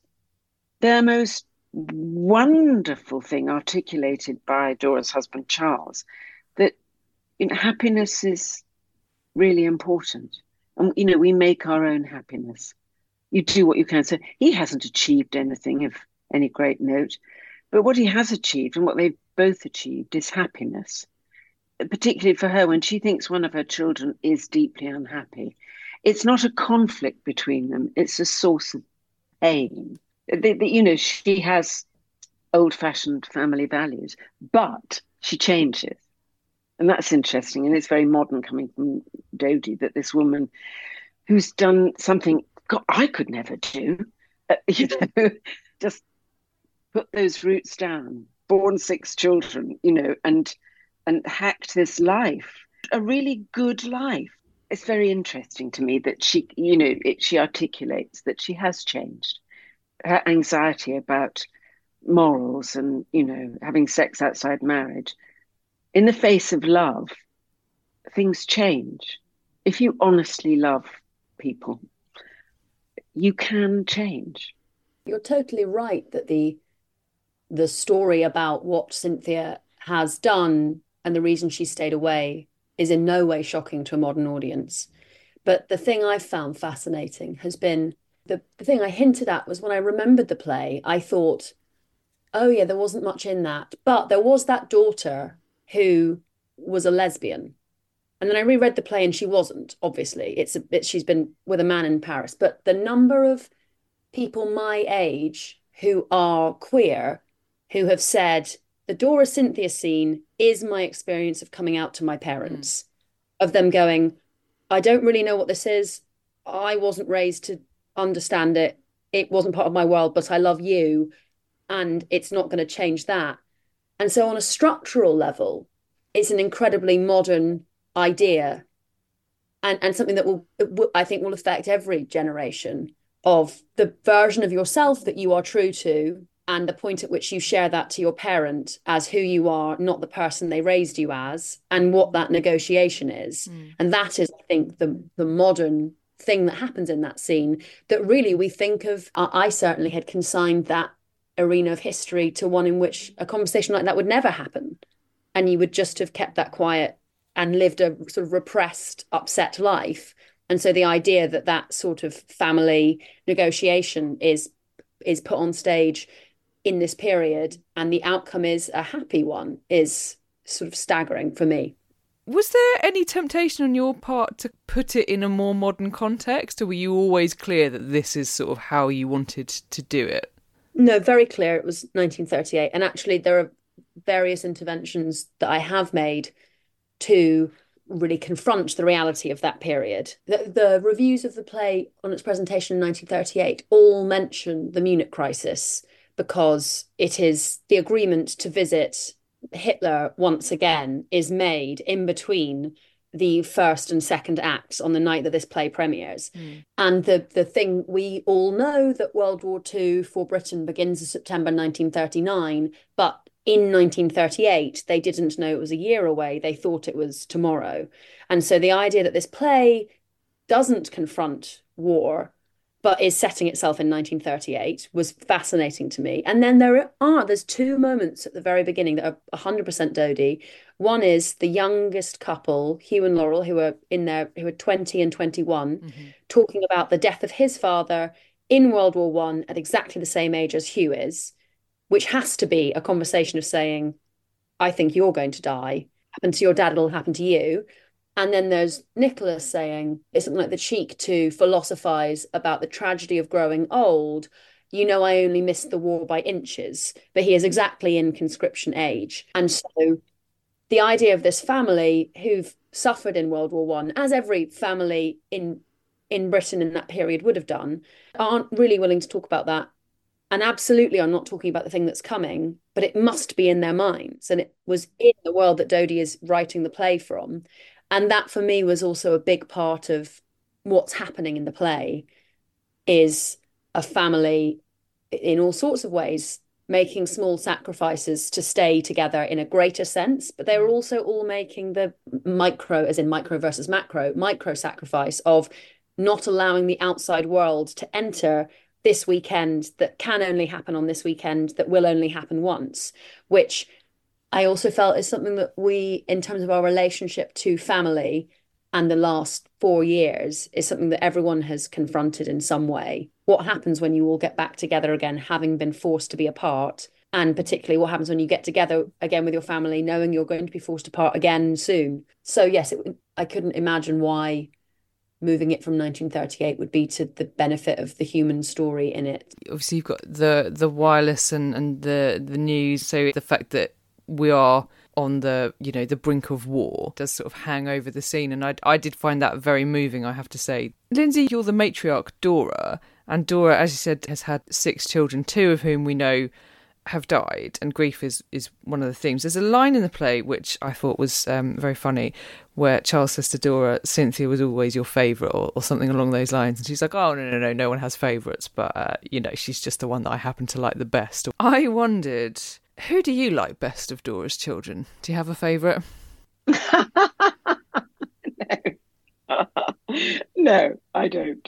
the most wonderful thing articulated by Dora's husband, Charles, that, you know, happiness is really important. And, you know, we make our own happiness. You do what you can. So he hasn't achieved anything of any great note, but what he has achieved and what they've both achieved is happiness. Particularly for her, when she thinks one of her children is deeply unhappy, it's not a conflict between them, it's a source of pain. The, the, you know, she has old-fashioned family values, but she changes. And that's interesting, and it's very modern coming from Dodie, that this woman who's done something God, I could never do, uh, you know, just put those roots down, born six children, you know, and and hacked this life, a really good life. It's very interesting to me that she, you know, it, she articulates that she has changed. Her anxiety about morals and, you know, having sex outside marriage. In the face of love, things change. If you honestly love people, you can change. You're totally right that the the story about what Cynthia has done and the reason she stayed away is in no way shocking to a modern audience. But the thing I've found fascinating has been, the, the thing I hinted at was when I remembered the play, I thought, oh yeah, there wasn't much in that. But there was that daughter who was a lesbian. And then I reread the play and she wasn't, obviously. It's a bit, she's been with a man in Paris. But the number of people my age who are queer, who have said, the Dora Cynthia scene is my experience of coming out to my parents, mm. of them going, I don't really know what this is. I wasn't raised to understand it. It wasn't part of my world, but I love you. And it's not going to change that. And so on a structural level, it's an incredibly modern idea and, and something that will, I think, will affect every generation, of the version of yourself that you are true to and the point at which you share that to your parent as who you are, not the person they raised you as, and what that negotiation is. Mm. And that is, I think, the the modern thing that happens in that scene, that really we think of, uh, I certainly had consigned that arena of history to one in which a conversation like that would never happen. And you would just have kept that quiet and lived a sort of repressed, upset life. And so the idea that that sort of family negotiation is is put on stage in this period and the outcome is a happy one is sort of staggering for me. Was there any temptation on your part to put it in a more modern context, or were you always clear that this is sort of how you wanted to do it? No, very clear. It was nineteen thirty-eight. And actually there are various interventions that I have made to really confront the reality of that period. The, the reviews of the play on its presentation in nineteen thirty-eight all mention the Munich crisis, because it is the agreement to visit Hitler once again is made in between the first and second acts on the night that this play premieres. Mm. And the the thing we all know, that World War Two for Britain begins in September nineteen thirty-nine, but in nineteen thirty-eight, they didn't know it was a year away. They thought it was tomorrow. And so the idea that this play doesn't confront war, but is setting itself in nineteen thirty-eight was fascinating to me. And then there are, there's two moments at the very beginning that are one hundred percent Dodie. One is the youngest couple, Hugh and Laurel, who are in their, who are twenty and twenty-one, mm-hmm. talking about the death of his father in World War One at exactly the same age as Hugh is, which has to be a conversation of saying, I think you're going to die. Happen to your dad, it'll happen to you. And then there's Nicholas saying, it's something like the cheek to philosophize about the tragedy of growing old. You know, I only missed the war by inches, but he is exactly in conscription age. And so the idea of this family who've suffered in World War One, as every family in in Britain in that period would have done, aren't really willing to talk about that. And absolutely, I'm not talking about the thing that's coming, but it must be in their minds. And it was in the world that Dodie is writing the play from. And that for me was also a big part of what's happening in the play, is a family in all sorts of ways making small sacrifices to stay together in a greater sense, but they were also all making the micro, as in micro versus macro, micro sacrifice of not allowing the outside world to enter this weekend that can only happen on this weekend, that will only happen once, which I also felt is something that we, in terms of our relationship to family and the last four years, is something that everyone has confronted in some way. What happens when you all get back together again, having been forced to be apart? And particularly what happens when you get together again with your family, knowing you're going to be forced apart again soon. So yes, it, I couldn't imagine why moving it from nineteen thirty-eight would be to the benefit of the human story in it. Obviously, you've got the the wireless and, and the, the news. So the fact that we are on the, you know, the brink of war does sort of hang over the scene. And I, I did find that very moving, I have to say. Lindsay, you're the matriarch, Dora. And Dora, as you said, has had six children, two of whom we know have died. And grief is, is one of the themes. There's a line in the play which I thought was um, very funny, where Charles says to Dora, Cynthia was always your favourite, or, or something along those lines. And she's like, oh, no, no, no, no one has favourites. But, uh, you know, she's just the one that I happen to like the best. I wondered, who do you like best of Dora's children? Do you have a favourite? No. No, I don't.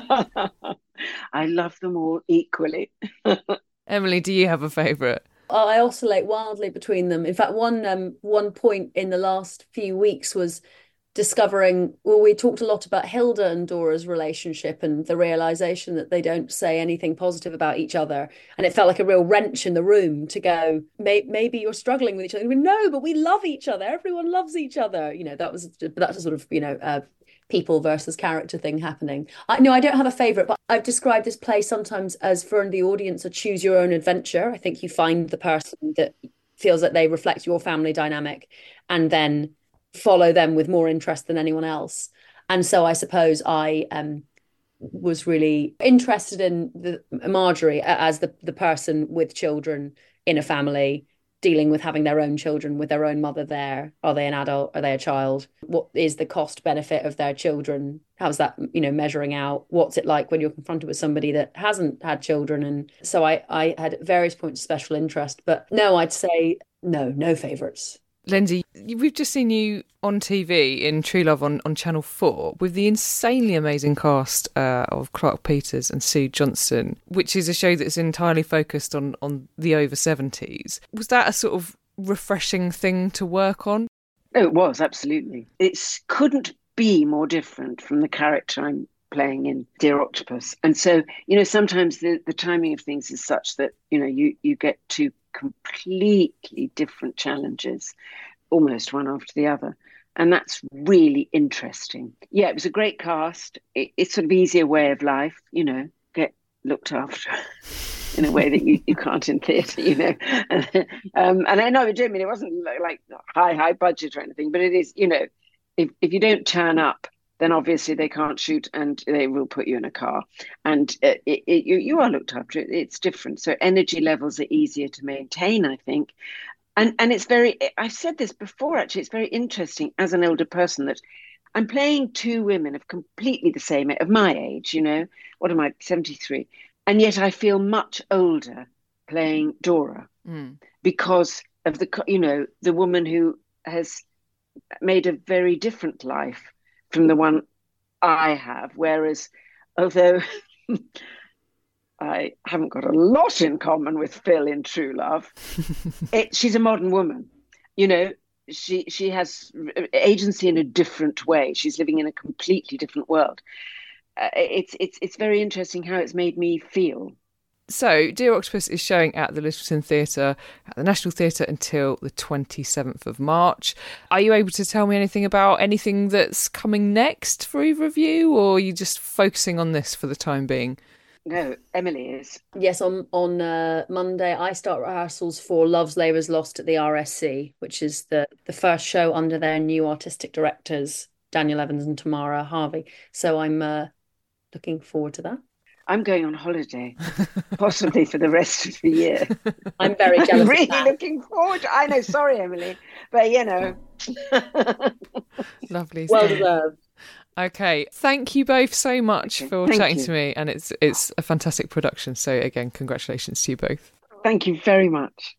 I love them all equally. Emily, do you have a favourite? I oscillate wildly between them. In fact, one um, one point in the last few weeks was discovering, well, we talked a lot about Hilda and Dora's relationship and the realisation that they don't say anything positive about each other. And it felt like a real wrench in the room to go, May- maybe you're struggling with each other. No, but we love each other. Everyone loves each other. You know, that was, that's a sort of, you know, uh, people versus character thing happening. I no, I don't have a favourite, but I've described this play sometimes as, for the audience, a choose your own adventure. I think you find the person that feels that they reflect your family dynamic and then follow them with more interest than anyone else. And so I suppose I um, was really interested in the Marjorie as the, the person with children in a family, dealing with having their own children with their own mother there. Are they an adult? Are they a child? What is the cost benefit of their children? How's that, you know, measuring out? What's it like when you're confronted with somebody that hasn't had children? And so I, I had various points of special interest, but no, I'd say no, no favourites. Lindsay, we've just seen you on T V in True Love on, on Channel four with the insanely amazing cast uh, of Clark Peters and Sue Johnston, which is a show that's entirely focused on, on the over seventies. Was that a sort of refreshing thing to work on? Oh, it was, absolutely. It couldn't be more different from the character I'm playing in Dear Octopus. And so, you know, sometimes the, the timing of things is such that, you know, you, you get two completely different challenges, almost one after the other. And that's really interesting. Yeah, it was a great cast. It, it's sort of easier way of life, you know, get looked after in a way that you, you can't in theatre, you know. um, and I know, I mean, it wasn't like high, high budget or anything, but it is, you know, if, if you don't turn up, then obviously they can't shoot and they will put you in a car. And it, it, it, you, you are looked after. It, it's different. So energy levels are easier to maintain, I think. And and it's very, I've said this before, actually, it's very interesting as an older person that I'm playing two women of completely the same, of my age, you know, what am I, seventy-three? And yet I feel much older playing Dora mm. because of the, you know, the woman who has made a very different life from the one I have. Whereas, although I haven't got a lot in common with Phil in True Love, it, she's a modern woman, you know. She she has agency in a different way. She's living in a completely different world. Uh, it's it's it's very interesting how it's made me feel. So, Dear Octopus is showing at the Lyttelton Theatre at the National Theatre until the twenty-seventh of March. Are you able to tell me anything about anything that's coming next for either of you, or are you just focusing on this for the time being? No, Emily is. Yes, on on uh, Monday I start rehearsals for Love's Labour's Lost at the R S C, which is the, the first show under their new artistic directors, Daniel Evans and Tamara Harvey. So I'm uh, looking forward to that. I'm going on holiday, possibly for the rest of the year. I'm very jealous I'm really of that. looking forward to, I know, sorry, Emily, but you know. Lovely. Well deserved. Okay, thank you both so much for Thank chatting you. to me, and it's it's a fantastic production. So again, congratulations to you both. Thank you very much.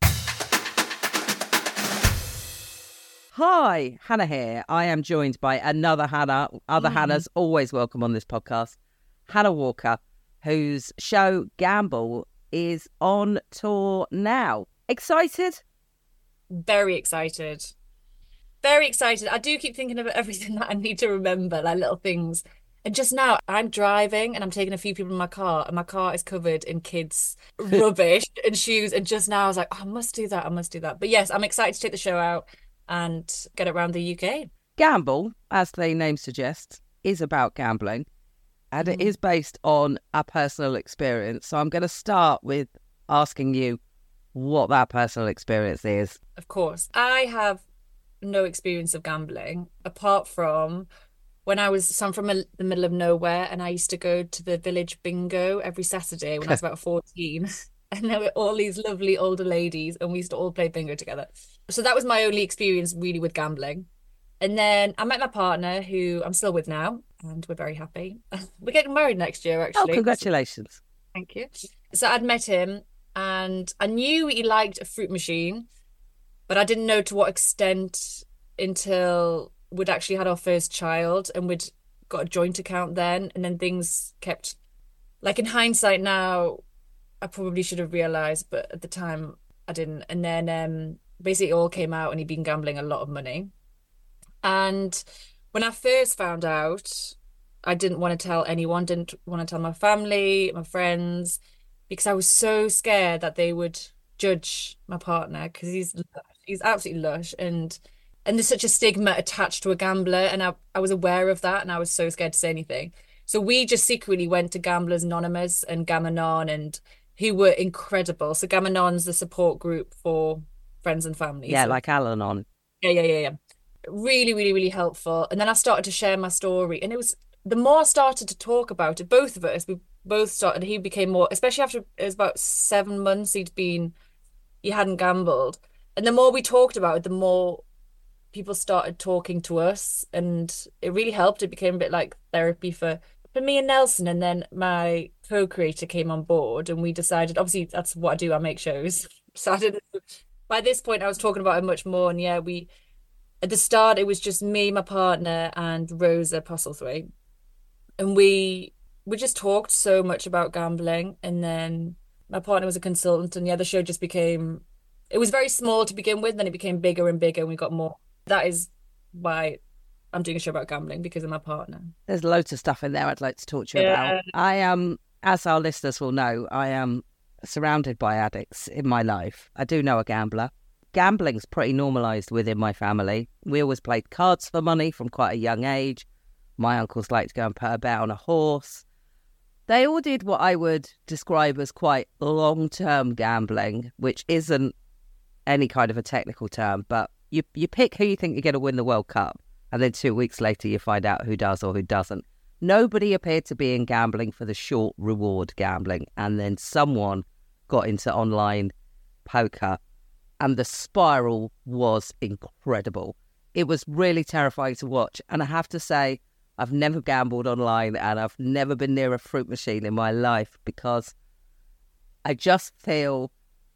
Hi, Hannah here. I am joined by another Hannah. Other mm. Hannahs always welcome on this podcast. Hannah Walker, whose show Gamble is on tour now. Excited? Very excited. Very excited. I do keep thinking about everything that I need to remember, like little things. And just now, I'm driving and I'm taking a few people in my car, and my car is covered in kids' rubbish and shoes. And just now, I was like, oh, I must do that. I must do that. But yes, I'm excited to take the show out and get it around the U K. Gamble, as the name suggests, is about gambling, and mm. it is based on a personal experience. So I'm going to start with asking you what that personal experience is. Of course. I have no experience of gambling apart from when I was so I'm from a, the middle of nowhere, and I used to go to the village bingo every Saturday when I was about fourteen, and there were all these lovely older ladies and we used to all play bingo together. So that was my only experience really with gambling. And then I met my partner, who I'm still with now, and we're very happy. We're getting married next year, actually. Oh, congratulations. Thank you. So I'd met him and I knew he liked a fruit machine, but I didn't know to what extent until we'd actually had our first child and we'd got a joint account then. And then things kept, like in hindsight now, I probably should have realised, but at the time I didn't. And then um, basically it all came out and he'd been gambling a lot of money. And when I first found out, I didn't want to tell anyone, didn't want to tell my family, my friends, because I was so scared that they would judge my partner, because he's he's absolutely lush, and and there's such a stigma attached to a gambler, and I, I was aware of that, and I was so scared to say anything. So we just secretly went to Gamblers Anonymous and Gam-Anon, and who were incredible. So Gam-Anon's the support group for friends and family. Yeah, so, like Al-Anon. Yeah, yeah, yeah, yeah. Really, really, really helpful. And then I started to share my story, and it was, the more I started to talk about it, both of us, we both started, he became more, especially after it was about seven months he'd been, he hadn't gambled. And the more we talked about it, the more people started talking to us, and it really helped. It became a bit like therapy for, for me and Nelson. And then my co-creator came on board, and we decided, obviously that's what I do, I make shows. So I did, by this point I was talking about it much more. And yeah, we, at the start it was just me, my partner, and Rosa Postlethwaite. And we we just talked so much about gambling. And then my partner was a consultant, and yeah, the show just became, it was very small to begin with, then it became bigger and bigger, and we got more. That is why I'm doing a show about gambling, because of my partner. There's loads of stuff in there I'd like to talk to you Yeah. about. I am, as our listeners will know, I am surrounded by addicts in my life. I do know a gambler. Gambling's pretty normalised within my family. We always played cards for money from quite a young age. My uncles liked to go and put a bet on a horse. They all did what I would describe as quite long-term gambling, which isn't any kind of a technical term, but you you pick who you think you're going to win the World Cup, and then two weeks later you find out who does or who doesn't. Nobody appeared to be in gambling for the short reward gambling, and then someone got into online poker and the spiral was incredible. It was really terrifying to watch. And I have to say, I've never gambled online and I've never been near a fruit machine in my life because I just feel,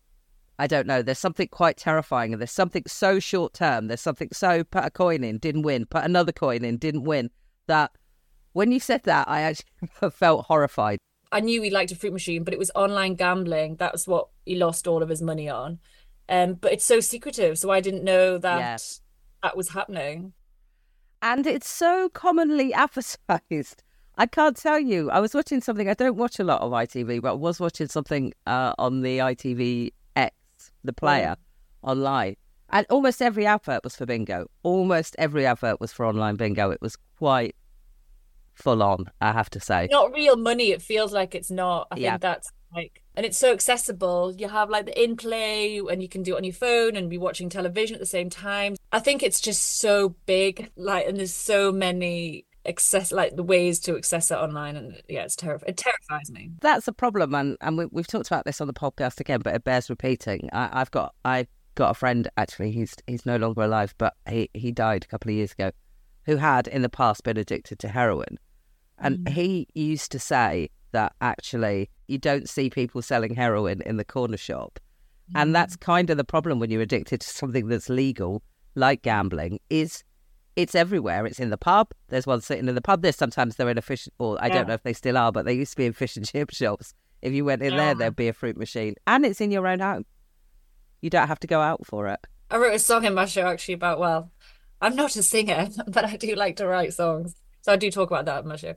I don't know, there's something quite terrifying and there's something so short term. There's something so put a coin in, didn't win, put another coin in, didn't win, that when you said that, I actually felt horrified. I knew he liked a fruit machine, but it was online gambling. That was what he lost all of his money on. Um, but it's so secretive, so I didn't know that Yes. that was happening. And it's so commonly advertised. I can't tell you. I was watching something, I don't watch a lot of I T V, but I was watching something uh, on the I T V X, the player, yeah. online. And almost every advert was for bingo. Almost every advert was for online bingo. It was quite full on, I have to say. Not real money. It feels like it's not. I Yeah. think that's like, and it's so accessible. You have like the in play and you can do it on your phone and be watching television at the same time. I think it's just so big, like, and there's so many access, like the ways to access it online. And yeah, it's terrifying. It terrifies me. That's a problem. And, and we, we've talked about this on the podcast again, but it bears repeating. I, I've got, I've got a friend, actually, he's, he's no longer alive, but he, he died a couple of years ago, who had in the past been addicted to heroin. And mm. he used to say that actually you don't see people selling heroin in the corner shop. Mm. And that's kind of the problem when you're addicted to something that's legal, like gambling, is it's everywhere. It's in the pub. There's one sitting in the pub. There's sometimes they're in a fish, or I yeah. don't know if they still are, but they used to be in fish and chip shops. If you went in yeah. there, there'd be a fruit machine. And it's in your own home. You don't have to go out for it. I wrote a song in my show actually about, well, I'm not a singer, but I do like to write songs. So I do talk about that in my show.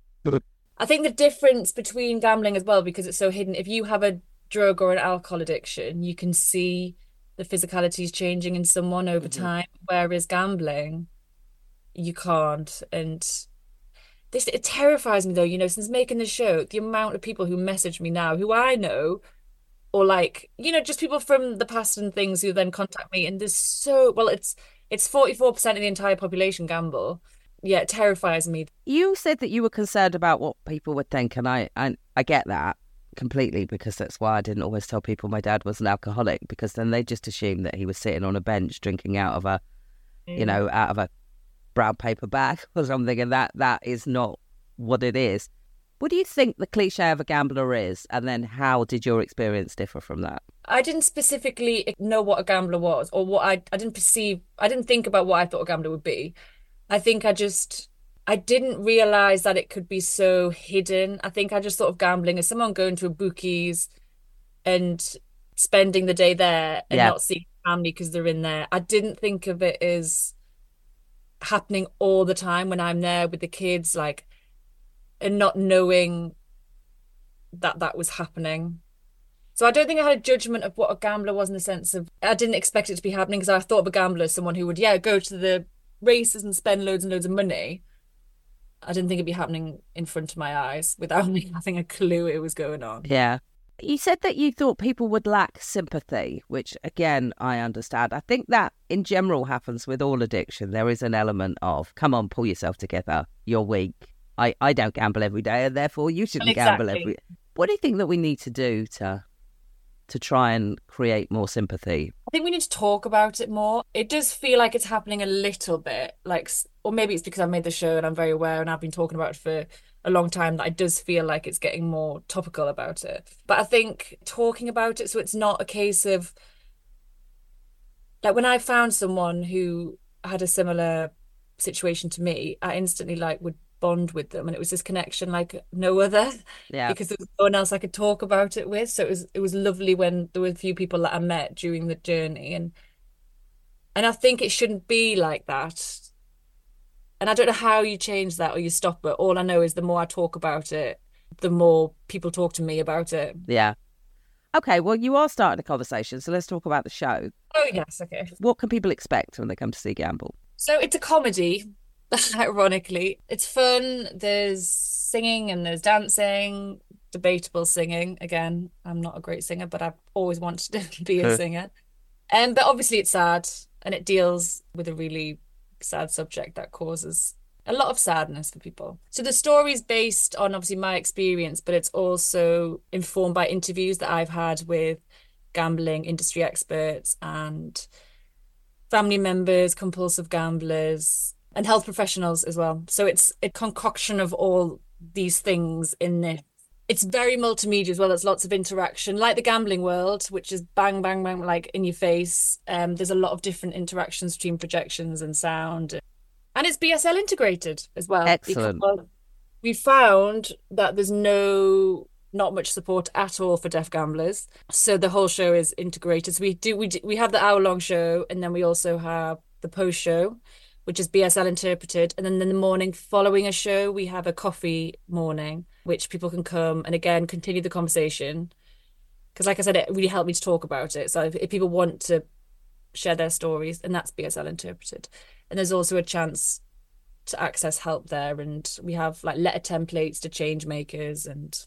I think the difference between gambling as well, because it's so hidden, if you have a drug or an alcohol addiction, you can see the physicalities changing in someone over mm-hmm. time, whereas gambling, you can't. And this, it terrifies me though, you know, since making the show, the amount of people who message me now, who I know, or like, you know, just people from the past and things who then contact me, and there's so, well, it's it's forty-four percent of the entire population gamble. Yeah, it terrifies me. You said that you were concerned about what people would think, and I, and I get that completely, because that's why I didn't always tell people my dad was an alcoholic, because then they just assumed that he was sitting on a bench drinking out of a, mm. you know, out of a brown paper bag or something, and that that is not what it is. What do you think the cliche of a gambler is, and then how did your experience differ from that? I didn't specifically know what a gambler was, or what I I didn't perceive, I didn't think about what I thought a gambler would be. I think I just, I didn't realise that it could be so hidden. I think I just thought of gambling as someone going to a bookies and spending the day there and yeah. not seeing family because they're in there. I didn't think of it as happening all the time when I'm there with the kids, like, and not knowing that that was happening. So I don't think I had a judgment of what a gambler was in the sense of, I didn't expect it to be happening, because I thought of a gambler as someone who would, yeah, go to the races and spend loads and loads of money. I didn't think it'd be happening in front of my eyes without me having a clue it was going on. Yeah. You said that you thought people would lack sympathy, which again, I understand. I think that in general happens with all addiction. There is an element of, come on, pull yourself together. You're weak. I, I don't gamble every day, and therefore you shouldn't exactly. gamble every day. What do you think that we need to do to to try and create more sympathy? I think we need to talk about it more. It does feel like it's happening a little bit, like, or maybe it's because I made the show and I'm very aware and I've been talking about it for a long time, that it does feel like it's getting more topical about it. But I think talking about it, so it's not a case of, like, when I found someone who had a similar situation to me, I instantly like would bond with them, and it was this connection like no other. Yeah. Because there was no one else I could talk about it with. So it was it was lovely when there were a few people that I met during the journey, and and I think it shouldn't be like that. And I don't know how you change that or you stop it. All I know is the more I talk about it, the more people talk to me about it. Yeah. Okay, well, you are starting a conversation, so let's talk about the show. Oh yes, okay. What can people expect when they come to see Gamble? So it's a comedy. Ironically, it's fun. There's singing and there's dancing, debatable singing. Again, I'm not a great singer, but I've always wanted to be a singer. Um, but obviously it's sad, and it deals with a really sad subject that causes a lot of sadness for people. So the story's based on obviously my experience, but it's also informed by interviews that I've had with gambling industry experts and family members, compulsive gamblers, and health professionals as well. So it's a concoction of all these things in this. It's very multimedia as well. There's lots of interaction, like the gambling world, which is bang, bang, bang, like in your face. Um, there's a lot of different interactions between projections and sound. And it's B S L integrated as well. Excellent. We found that there's no, not much support at all for deaf gamblers. So the whole show is integrated. So we do, we do, we have the hour long show, and then we also have the post show, which is B S L interpreted. And then in the morning following a show, we have a coffee morning, which people can come and again, continue the conversation. Because like I said, it really helped me to talk about it. So if, if people want to share their stories, and that's B S L interpreted. And there's also a chance to access help there. And we have like letter templates to change makers, and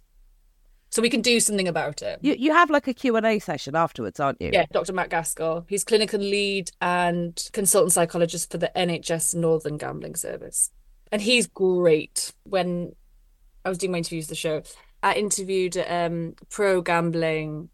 so we can do something about it. You you have like a Q and A session afterwards, aren't you? Yeah, Doctor Matt Gaskell. He's clinical lead and consultant psychologist for the N H S Northern Gambling Service. And he's great. When I was doing my interviews for the show, I interviewed a um, pro gambling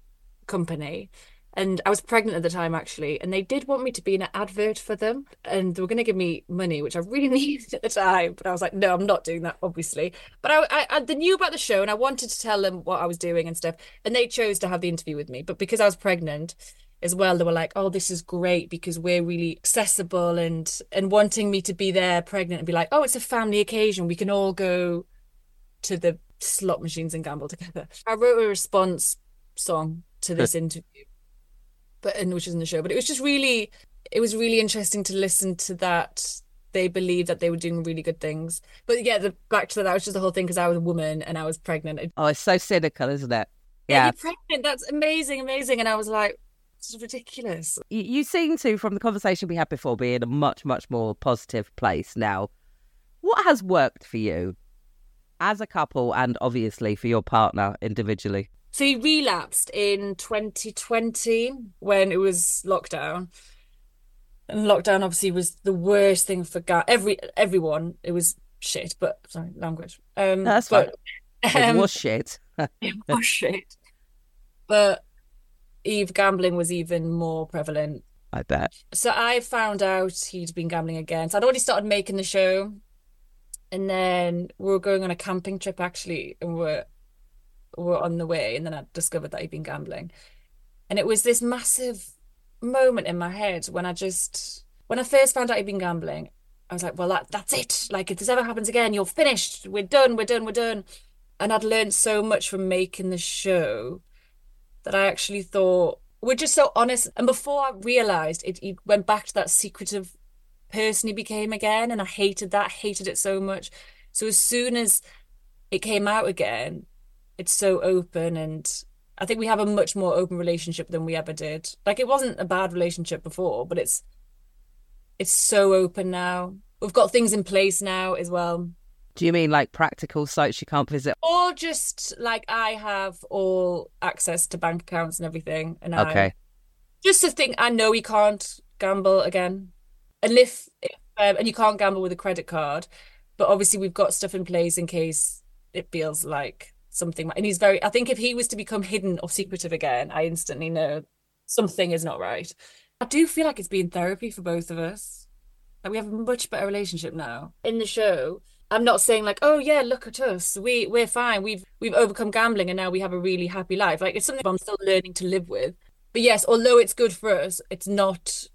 company, and I was pregnant at the time actually, and they did want me to be in an advert for them, and they were going to give me money, which I really needed at the time, but I was like, no, I'm not doing that, obviously. But I, I, I they knew about the show, and I wanted to tell them what I was doing and stuff, and they chose to have the interview with me. But because I was pregnant as well, they were like, oh, this is great because we're really accessible, and and wanting me to be there pregnant and be like, oh, it's a family occasion, we can all go to the slot machines and gamble together. I wrote a response song to this interview, but and which is in the show. But it was just really, it was really interesting to listen to that. They believed that they were doing really good things. But yeah, the, back to that was just the whole thing because I was a woman and I was pregnant. Oh, it's so cynical, isn't it? Yeah, Yeah. you're pregnant. That's amazing, amazing. And I was like, this is ridiculous. You, you seem to, from the conversation we had before, be in a much, much more positive place now. What has worked for you as a couple and obviously for your partner individually? So he relapsed in twenty twenty when it was lockdown. And lockdown obviously was the worst thing for ga- every everyone. It was shit, but sorry, language. Um, No, that's but, fine. um, It was shit. it was shit. But Eve gambling was even more prevalent. I bet. So I found out he'd been gambling again. So I'd already started making the show. And then we were going on a camping trip actually, and we're we're on the way, and then I discovered that he'd been gambling. And it was this massive moment in my head when I just when I first found out he'd been gambling, I was like, well, that that's it. Like, if this ever happens again, you're finished. We're done, we're done, we're done. And I'd learned so much from making the show that I actually thought, we're just so honest. And before I realised it, he went back to that secretive person he became again, and I hated that, hated it so much. So as soon as it came out again, it's so open, and I think we have a much more open relationship than we ever did. Like, it wasn't a bad relationship before, but it's it's so open now. We've got things in place now as well. Do you mean like practical sites you can't visit? Or just like I have all access to bank accounts and everything, and Okay. I just to think I know he can't gamble again. And if, if um, and you can't gamble with a credit card, but obviously we've got stuff in place in case it feels like something. And he's very, I think if he was to become hidden or secretive again, I instantly know something is not right. I do feel like it's been therapy for both of us. Like, we have a much better relationship now. In the show, I'm not saying like, oh yeah, look at us, we we're fine, we've we've overcome gambling and now we have a really happy life. Like, it's something I'm still learning to live with. But yes, although it's good for us, it's not.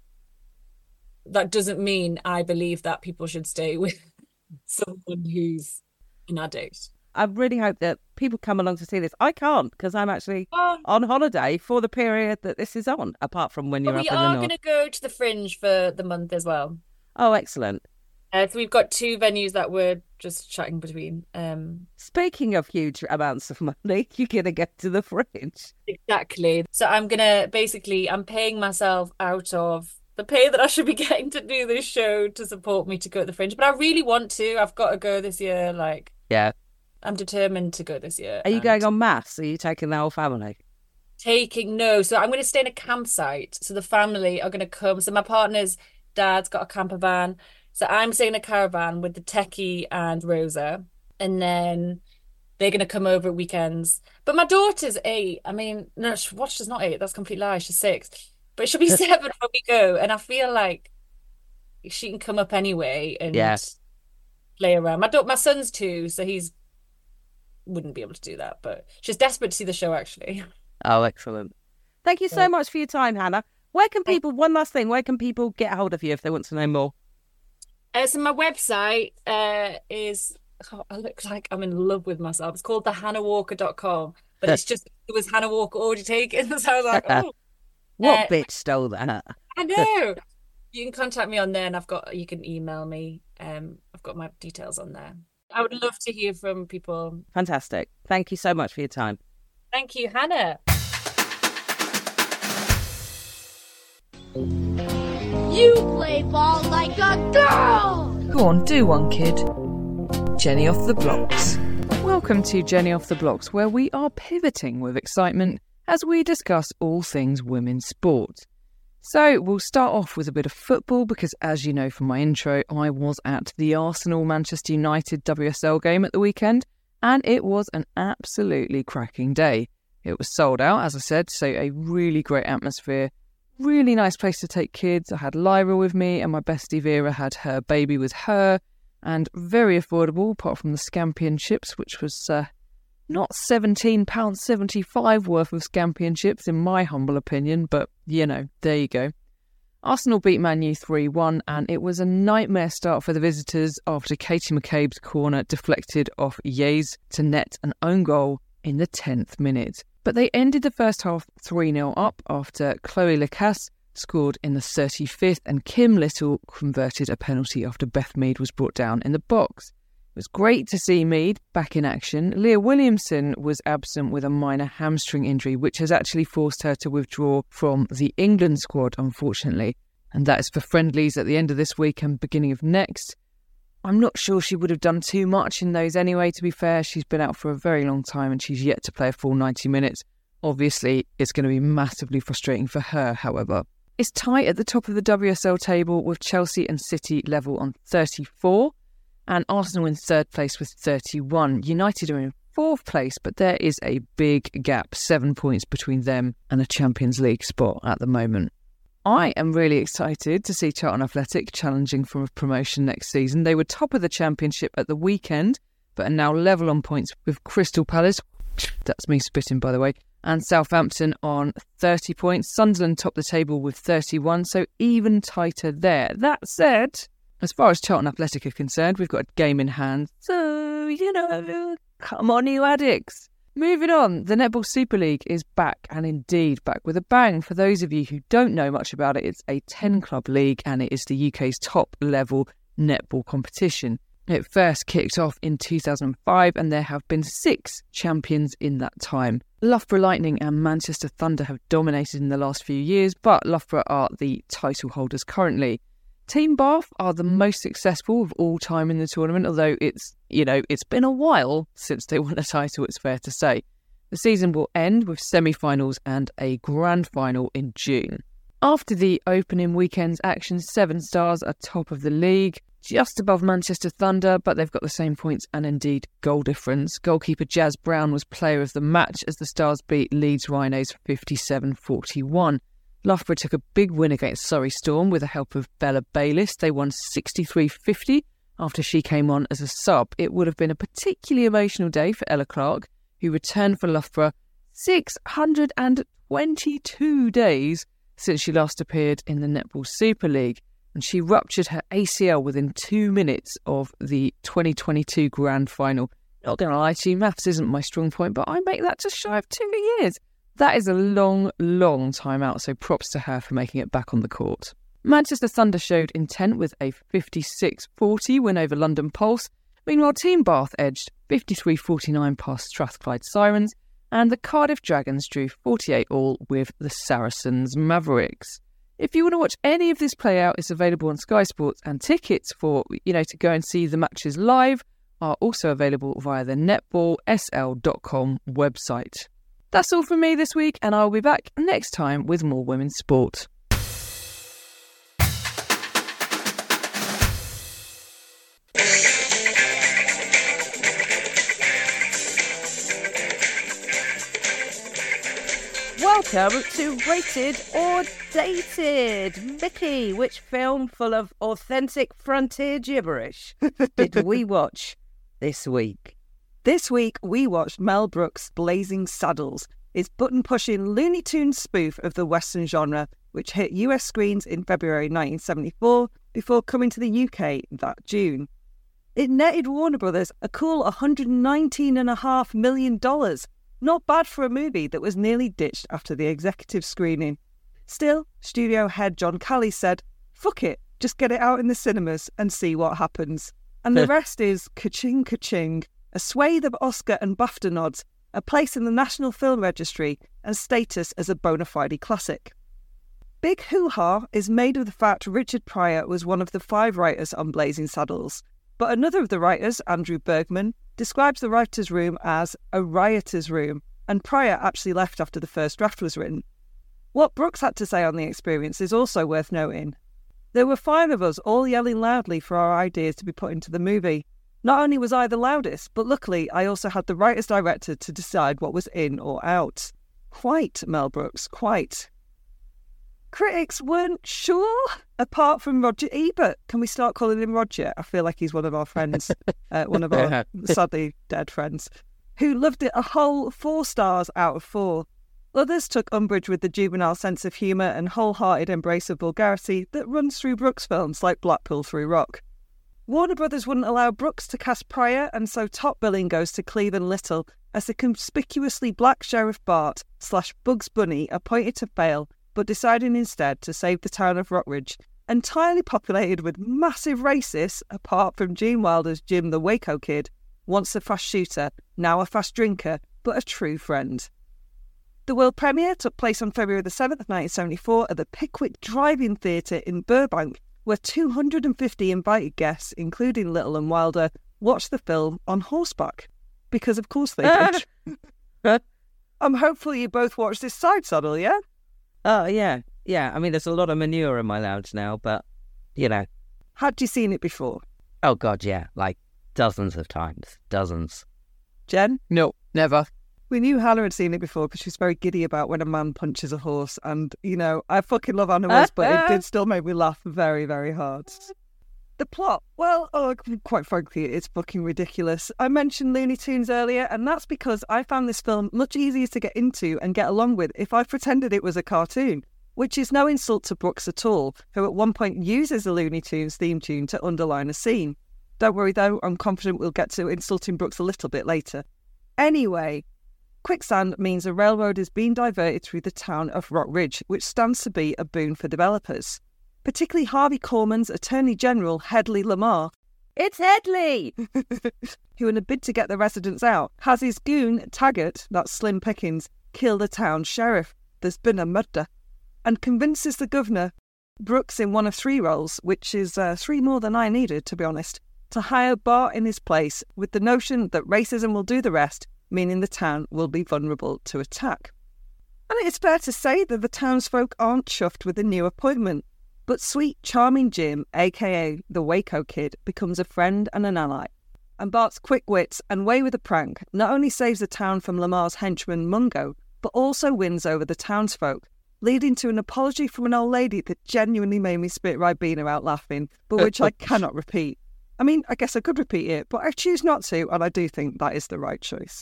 That doesn't mean I believe that people should stay with someone who's an addict. I really hope that people come along to see this. I can't, because I'm actually Oh. on holiday for the period that this is on, apart from when you're But up we in the are north. going to go to the Fringe for the month as well. Oh, excellent. Uh, so we've got two venues that we're just chatting between. Um, Speaking of huge amounts of money, you're going to get to the Fringe. exactly. So I'm going to basically, I'm paying myself out of the pay that I should be getting to do this show to support me to go to the Fringe. But I really want to. I've got to go this year. Like, Yeah. I'm determined to go this year. Are you and going on mass? Are you taking the whole family? Taking, no. So I'm going to stay in a campsite. So the family are going to come. So my partner's dad's got a camper van. So I'm staying in a caravan with the techie and Rosa. And then they're going to come over at weekends. But my daughter's eight. I mean, no, she, what, she's not eight. That's a complete lie. She's six. But she'll be seven when we go. And I feel like she can come up anyway and Yeah. play around. My da- my son's two, so he's wouldn't be able to do that. But she's desperate to see the show, actually. Oh, excellent. Thank you so Yeah. much for your time, Hannah. Where can people, one last thing, where can people get hold of you if they want to know more? Uh, so my website uh, is, oh, I look like I'm in love with myself. It's called the hannah walker dot com, but it's just, it was Hannah Walker already taken. So I was like, oh. What Uh, bitch stole that? I know. You can contact me on there and I've got, you can email me. Um, I've got my details on there. I would love to hear from people. Fantastic. Thank you so much for your time. Thank you, Hannah. You play ball like a girl! Go on, do one, kid. Jenny off the blocks. Welcome to Jenny off the blocks, where we are pivoting with excitement as we discuss all things women's sport. So we'll start off with a bit of football because, as you know from my intro, I was at the Arsenal-Manchester United W S L game at the weekend, and it was an absolutely cracking day. It was sold out, as I said, so a really great atmosphere. Really nice place to take kids. I had Lyra with me and my bestie Vera had her baby with her, and very affordable apart from the Scampion chips, which was uh, not seventeen pounds seventy-five worth of Scampion chips in my humble opinion, but you know, there you go. Arsenal beat Man U three one and it was a nightmare start for the visitors after Katie McCabe's corner deflected off Yates to net an own goal in the tenth minute. But they ended the first half three nil up after Chloe Lacasse scored in the thirty-fifth and Kim Little converted a penalty after Beth Mead was brought down in the box. It was great to see Mead back in action. Leah Williamson was absent with a minor hamstring injury, which has actually forced her to withdraw from the England squad, unfortunately. And that is for friendlies at the end of this week and beginning of next. I'm not sure she would have done too much in those anyway, to be fair. She's been out for a very long time and she's yet to play a full ninety minutes. Obviously, it's going to be massively frustrating for her, however. It's tight at the top of the W S L table with Chelsea and City level on thirty-four and Arsenal in third place with thirty-one. United are in fourth place, but there is a big gap, seven points between them and a Champions League spot at the moment. I am really excited to see Charlton Athletic challenging for a promotion next season. They were top of the championship at the weekend, but are now level on points with Crystal Palace. That's me spitting, by the way. And Southampton on thirty points. Sunderland top the table with thirty-one, so even tighter there. That said, as far as Charlton Athletic are concerned, we've got a game in hand. So, you know, come on, you addicts. Moving on, the Netball Super League is back, and indeed back with a bang. For those of you who don't know much about it, it's a ten-club league, and it is the U K's top-level netball competition. It first kicked off in two thousand five, and there have been six champions in that time. Loughborough Lightning and Manchester Thunder have dominated in the last few years, but Loughborough are the title holders currently. Team Bath are the most successful of all time in the tournament, although it's, you know, it's been a while since they won a title, it's fair to say. The season will end with semi-finals and a grand final in June. After the opening weekend's action, Seven Stars are top of the league, just above Manchester Thunder, but they've got the same points and indeed goal difference. Goalkeeper Jazz Brown was player of the match as the Stars beat Leeds Rhinos fifty-seven forty-one. Loughborough took a big win against Surrey Storm with the help of Bella Bayliss. They won sixty-three fifty after she came on as a sub. It would have been a particularly emotional day for Ella Clark, who returned for Loughborough six hundred twenty-two days since she last appeared in the Netball Super League. And she ruptured her A C L within two minutes of the twenty twenty-two Grand Final. Not going to lie to you, maths isn't my strong point, but I make that just shy of two years. That is a long, long time out, so props to her for making it back on the court. Manchester Thunder showed intent with a fifty-six forty win over London Pulse. Meanwhile, Team Bath edged fifty-three forty-nine past Strathclyde Sirens, and the Cardiff Dragons drew forty-eight all with the Saracens Mavericks. If you want to watch any of this play out, it's available on Sky Sports, and tickets for, you know, to go and see the matches live are also available via the netball s l dot com website. That's all from me this week, and I'll be back next time with more women's sport. welcome to Rated or Dated. Mickey, which film full of authentic frontier gibberish did we watch this week? This week, we watched Mel Brooks' Blazing Saddles, his button-pushing Looney Tunes spoof of the Western genre, which hit U S screens in February nineteen seventy-four before coming to the U K that June. It netted Warner Brothers a cool one hundred nineteen point five million dollars. Not bad for a movie that was nearly ditched after the executive screening. Still, studio head John Calley said, "Fuck it, just get it out in the cinemas and see what happens." And the rest is ka-ching, ka-ching, a swathe of Oscar and BAFTA nods, a place in the National Film Registry, and status as a bona fide classic. Big hoo-ha is made of the fact Richard Pryor was one of the five writers on Blazing Saddles, but another of the writers, Andrew Bergman, describes the writer's room as a rioter's room, and Pryor actually left after the first draft was written. What Brooks had to say on the experience is also worth noting. There were five of us all yelling loudly for our ideas to be put into the movie. Not only was I the loudest, but luckily I also had the writer's director to decide what was in or out. Quite, Mel Brooks, quite. Critics weren't sure, apart from Roger Ebert. Can we start calling him Roger? I feel like he's one of our friends, uh, one of our sadly dead friends, who loved it a whole four stars out of four. Others took umbrage with the juvenile sense of humour and wholehearted embrace of vulgarity that runs through Brooks films like Blackpool Through Rock. Warner Brothers wouldn't allow Brooks to cast Pryor, and so top billing goes to Cleveland Little as the conspicuously black Sheriff Bart slash Bugs Bunny appointed to fail, but deciding instead to save the town of Rockridge, entirely populated with massive racists, apart from Gene Wilder's Jim the Waco Kid, once a fast shooter, now a fast drinker, but a true friend. The world premiere took place on February the seventh, nineteen seventy-four at the Pickwick Drive-In Theatre in Burbank, where two hundred fifty invited guests, including Little and Wilder, watched the film on horseback. Because of course they did. I'm hopeful you both watched this side saddle, yeah? Oh, yeah. Yeah, I mean, there's a lot of manure in my lounge now, but, you know. Had you seen it before? Oh, God, yeah. Like, dozens of times. Dozens. Jen? No, never. We knew Hannah had seen it before because she's very giddy about when a man punches a horse. And, you know, I fucking love animals, but it did still make me laugh very, very hard. The plot, well, oh, quite frankly, it's fucking ridiculous. I mentioned Looney Tunes earlier, and that's because I found this film much easier to get into and get along with if I pretended it was a cartoon, which is no insult to Brooks at all, who at one point uses a Looney Tunes theme tune to underline a scene. Don't worry though, I'm confident we'll get to insulting Brooks a little bit later. Anyway, quicksand means a railroad is being diverted through the town of Rockridge, which stands to be a boon for developers. Particularly Harvey Korman's Attorney General, Hedley Lamar, it's Hedley, who in a bid to get the residents out, has his goon, Taggart, that's Slim Pickens, kill the town sheriff. There's been a murder. And convinces the governor, Brooks in one of three roles, which is uh, three more than I needed, to be honest, to hire Bart in his place with the notion that racism will do the rest, meaning the town will be vulnerable to attack. And it's fair to say that the townsfolk aren't chuffed with the new appointment. But sweet, charming Jim, a k a the Waco Kid, becomes a friend and an ally. And Bart's quick wits and way with a prank not only saves the town from Lamar's henchman Mungo, but also wins over the townsfolk, leading to an apology from an old lady that genuinely made me spit Ribena out laughing, but which I cannot repeat. I mean, I guess I could repeat it, but I choose not to, and I do think that is the right choice.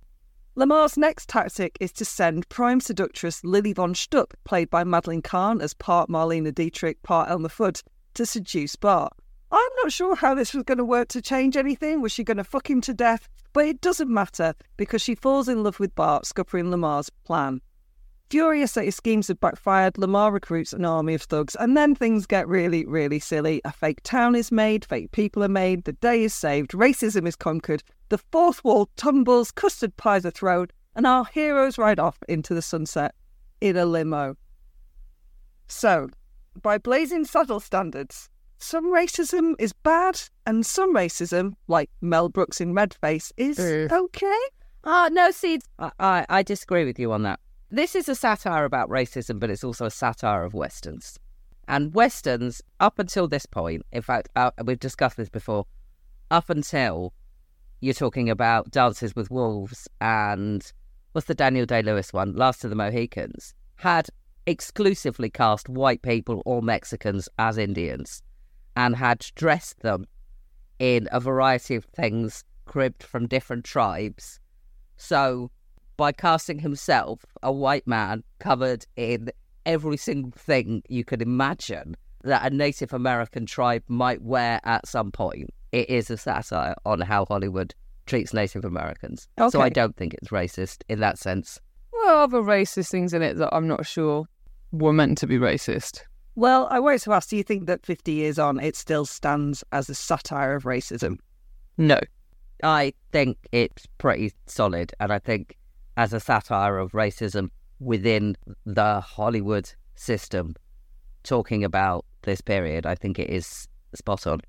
Lamar's next tactic is to send prime seductress Lily von Stupp, played by Madeline Kahn as part Marlene Dietrich, part Elmer Fudd, to seduce Bart. I'm not sure how this was going to work to change anything. Was she going to fuck him to death? But it doesn't matter, because she falls in love with Bart, scuppering Lamar's plan. Furious that his schemes have backfired, Lamar recruits an army of thugs, and then things get really, really silly. A fake town is made, fake people are made, the day is saved, racism is conquered, the fourth wall tumbles, custard pies are thrown, and our heroes ride off into the sunset in a limo. So, by Blazing Saddle standards, some racism is bad, and some racism, like Mel Brooks in Redface, is uh. okay. Ah, uh, no, see, I, I, I disagree with you on that. This is a satire about racism, but it's also a satire of Westerns. And Westerns, up until this point, in fact, uh, we've discussed this before, up until you're talking about Dances with Wolves and what's the Daniel Day-Lewis one, Last of the Mohicans, had exclusively cast white people or Mexicans as Indians and had dressed them in a variety of things cribbed from different tribes. So by casting himself, a white man covered in every single thing you could imagine that a Native American tribe might wear at some point, it is a satire on how Hollywood treats Native Americans. Okay. So I don't think it's racist in that sense. Well, other racist things in it that I'm not sure were meant to be racist. Well, I wanted to ask, do you think that fifty years on, it still stands as a satire of racism? No. I think it's pretty solid, and I think as a satire of racism within the Hollywood system, talking about this period, I think it is spot on.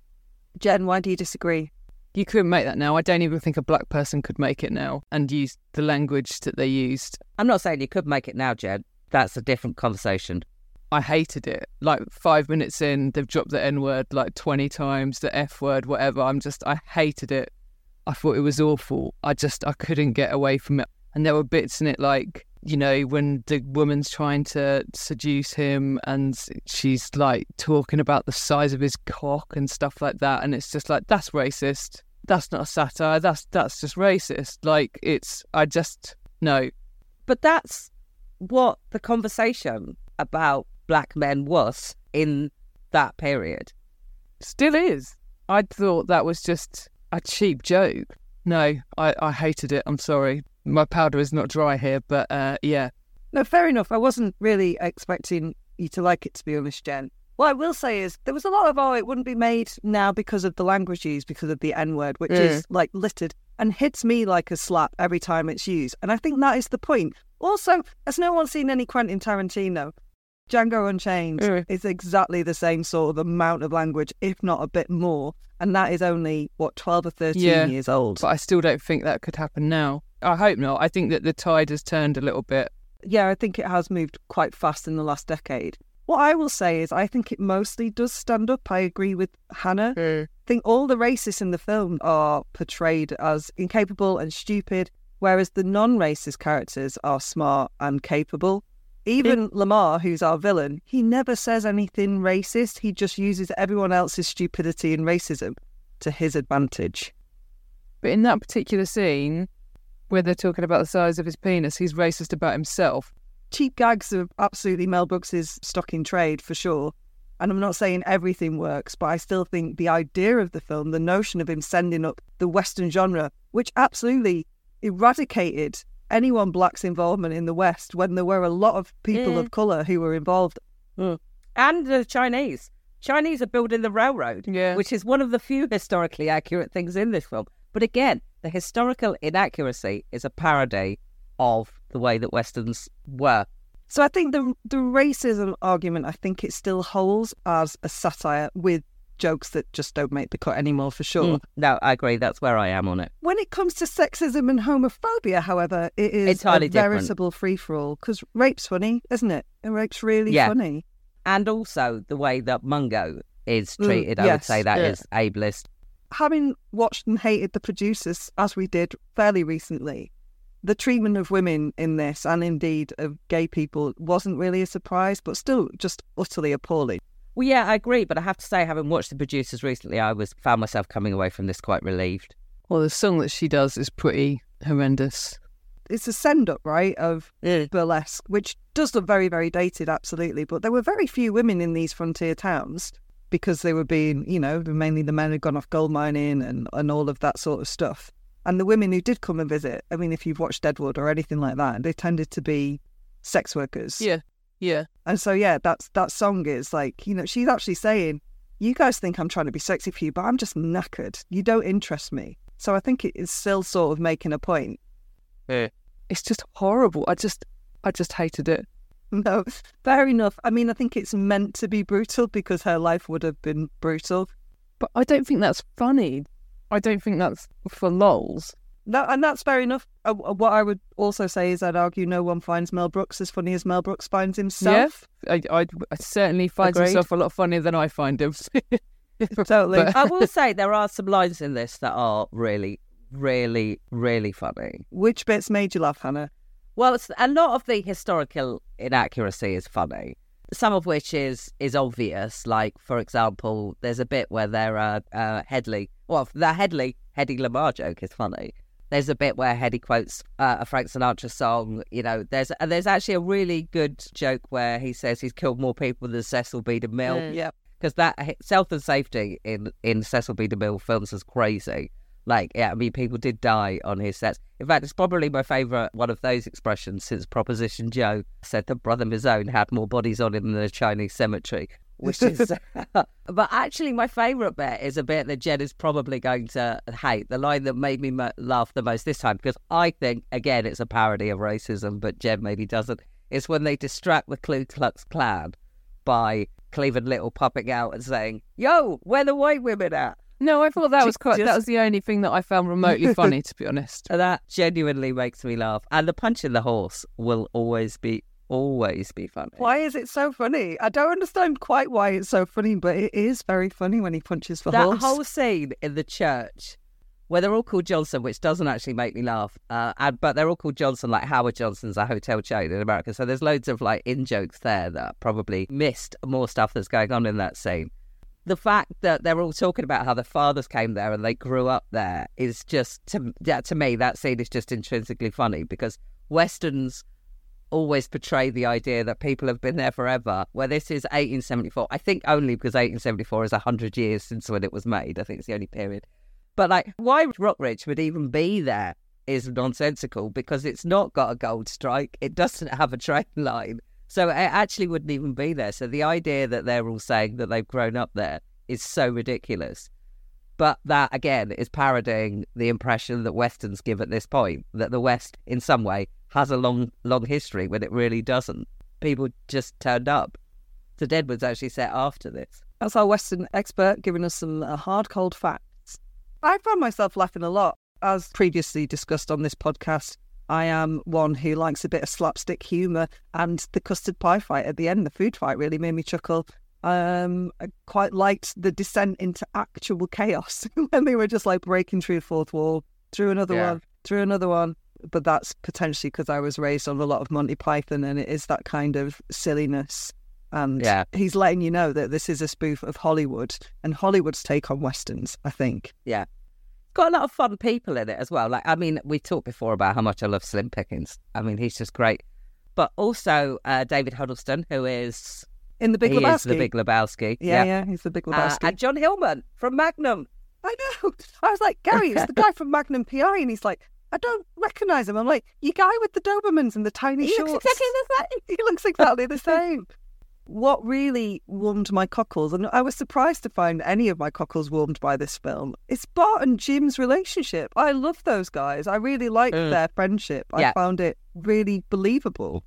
Jen, why do you disagree? You couldn't make that now. I don't even think a black person could make it now and use the language that they used. I'm not saying you could make it now, Jen. That's a different conversation. I hated it. Like five minutes in, they've dropped the N-word like twenty times, the F-word, whatever. I'm just, I hated it. I thought it was awful. I just, I couldn't get away from it. And there were bits in it like, you know, when the woman's trying to seduce him and she's like talking about the size of his cock and stuff like that. And it's just like, that's racist. That's not a satire. That's, that's just racist. Like it's, I just, no. But that's what the conversation about black men was in that period. Still is. I thought that was just a cheap joke. No, I, I hated it. I'm sorry. My powder is not dry here, but uh, yeah. No, fair enough. I wasn't really expecting you to like it, to be honest, Jen. What I will say is there was a lot of, oh, it wouldn't be made now because of the language used, because of the N-word, which Mm. is like littered and hits me like a slap every time it's used. And I think that is the point. Also, has no one seen any Quentin Tarantino? Django Unchained Mm. is exactly the same sort of amount of language, if not a bit more. And that is only, what, twelve or thirteen Yeah, years old. But I still don't think that could happen now. I hope not. I think that the tide has turned a little bit. Yeah, I think it has moved quite fast in the last decade. What I will say is I think it mostly does stand up. I agree with Hannah. Mm. I think all the racists in the film are portrayed as incapable and stupid, whereas the non-racist characters are smart and capable. Even Mm. Lamar, who's our villain, he never says anything racist. He just uses everyone else's stupidity and racism to his advantage. But in that particular scene, where they're talking about the size of his penis, he's racist about himself. Cheap gags are absolutely Mel Brooks' stock in trade, for sure. And I'm not saying everything works, but I still think the idea of the film, the notion of him sending up the Western genre, which absolutely eradicated anyone black's involvement in the West when there were a lot of people Mm. of colour who were involved. Mm. And the Chinese. Chinese are building the railroad, Yeah. which is one of the few historically accurate things in this film. But again, the historical inaccuracy is a parody of the way that Westerns were. So I think the the racism argument, I think it still holds as a satire with jokes that just don't make the cut anymore, for sure. Mm. No, I agree. That's where I am on it. When it comes to sexism and homophobia, however, it is Entirely a different. veritable free-for-all, because rape's funny, isn't it? And rape's really Yeah. funny. And also the way that Mungo is Mm, treated, I would yes, say that yeah. is ableist. Having watched and hated the producers, as we did fairly recently, the treatment of women in this, and indeed of gay people, wasn't really a surprise, but still just utterly appalling. Well, yeah, I agree. But I have to say, having watched the producers recently, I was found myself coming away from this quite relieved. Well, the song that she does is pretty horrendous. It's a send-up, right, of Mm. burlesque, which does look very, very dated, absolutely. But there were very few women in these frontier towns because they were being, you know, mainly the men had gone off gold mining and, and all of that sort of stuff. And the women who did come and visit, I mean, if you've watched Deadwood or anything like that, they tended to be sex workers. Yeah, yeah. And so, yeah, that's that song is like, you know, she's actually saying, you guys think I'm trying to be sexy for you, but I'm just knackered. You don't interest me. So I think it is still sort of making a point. Yeah. It's just horrible. I just, I just hated it. No, fair enough. I mean, I think it's meant to be brutal because her life would have been brutal. But I don't think that's funny. I don't think that's for lols. No, and that's fair enough. Uh, what I would also say is I'd argue no one finds Mel Brooks as funny as Mel Brooks finds himself. Yeah, I, I, I certainly find Agreed. himself a lot funnier than I find him. Totally. But- I will say there are some lines in this that are really, really, really funny. Which bits made you laugh, Hannah? Well, it's, a lot of the historical inaccuracy is funny. Some of which is is obvious. Like, for example, there's a bit where they're uh, uh, Headley. Well, the Headley Hedy Lamarr joke is funny. There's a bit where Hedy quotes uh, a Frank Sinatra song. You know, there's and there's actually a really good joke where he says he's killed more people than Cecil B. DeMille. Mm. Yeah, because that health and safety in in Cecil B. DeMille films is crazy. Like, yeah, I mean, people did die on his sets. In fact, it's probably my favourite one of those expressions since Proposition Joe said that Brother Mizzone had more bodies on him than a Chinese cemetery, which is... But actually, my favourite bit is a bit that Jen is probably going to hate, the line that made me mo- laugh the most this time, because I think, again, it's a parody of racism, but Jen maybe doesn't. It's when they distract the Ku Klux Klan by Cleveland Little popping out and saying, "Yo, where the white women at?" No, I thought that was quite. Just... That was the only thing that I found remotely funny, to be honest. And that genuinely makes me laugh. And the punch in the horse will always be, always be funny. Why is it so funny? I don't understand quite why it's so funny, but it is very funny when he punches the that horse. That whole scene in the church where they're all called Johnson, which doesn't actually make me laugh. Uh, and, but they're all called Johnson, like Howard Johnson's a hotel chain in America. So there's loads of like in jokes there that probably missed more stuff that's going on in that scene. The fact that they're all talking about how their fathers came there and they grew up there is just, to, yeah, to me, that scene is just intrinsically funny because Westerns always portray the idea that people have been there forever, where this is eighteen seventy-four. I think only because eighteen seventy-four is one hundred years since when it was made. I think it's the only period. But like, why Rockridge would even be there is nonsensical because it's not got a gold strike. It doesn't have a train line. So it actually wouldn't even be there. So the idea that they're all saying that they've grown up there is so ridiculous. But that, again, is parodying the impression that Westerns give at this point, that the West, in some way, has a long, long history when it really doesn't. People just turned up. The Deadwood's actually set after this. That's our Western expert giving us some uh, hard, cold facts. I found myself laughing a lot. As previously discussed on this podcast, I am one who likes a bit of slapstick humour, and the custard pie fight at the end, the food fight, really made me chuckle. Um, I quite liked the descent into actual chaos when they were just like breaking through the fourth wall, through another yeah. one, through another one. But that's potentially because I was raised on a lot of Monty Python, and it is that kind of silliness. And yeah. he's letting you know that this is a spoof of Hollywood and Hollywood's take on Westerns, I think. Yeah. Got a lot of fun people in it as well. Like, I mean, we talked before about how much I love Slim Pickens. I mean, he's just great. But also uh, David Huddleston, who is in the Big he Lebowski. Is the Big Lebowski. Yeah, yeah, yeah, he's the Big Lebowski. Uh, and John Hillman from Magnum. I know. I was like, Gary, it's the guy from Magnum P I, and he's like, I don't recognise him. I'm like, you guy with the Dobermans and the tiny he shorts. Looks exactly the same. He looks exactly the same. What really warmed my cockles, and I was surprised to find any of my cockles warmed by this film, is Bart and Jim's relationship. I love those guys. I really liked mm. their friendship. I yeah. found it really believable.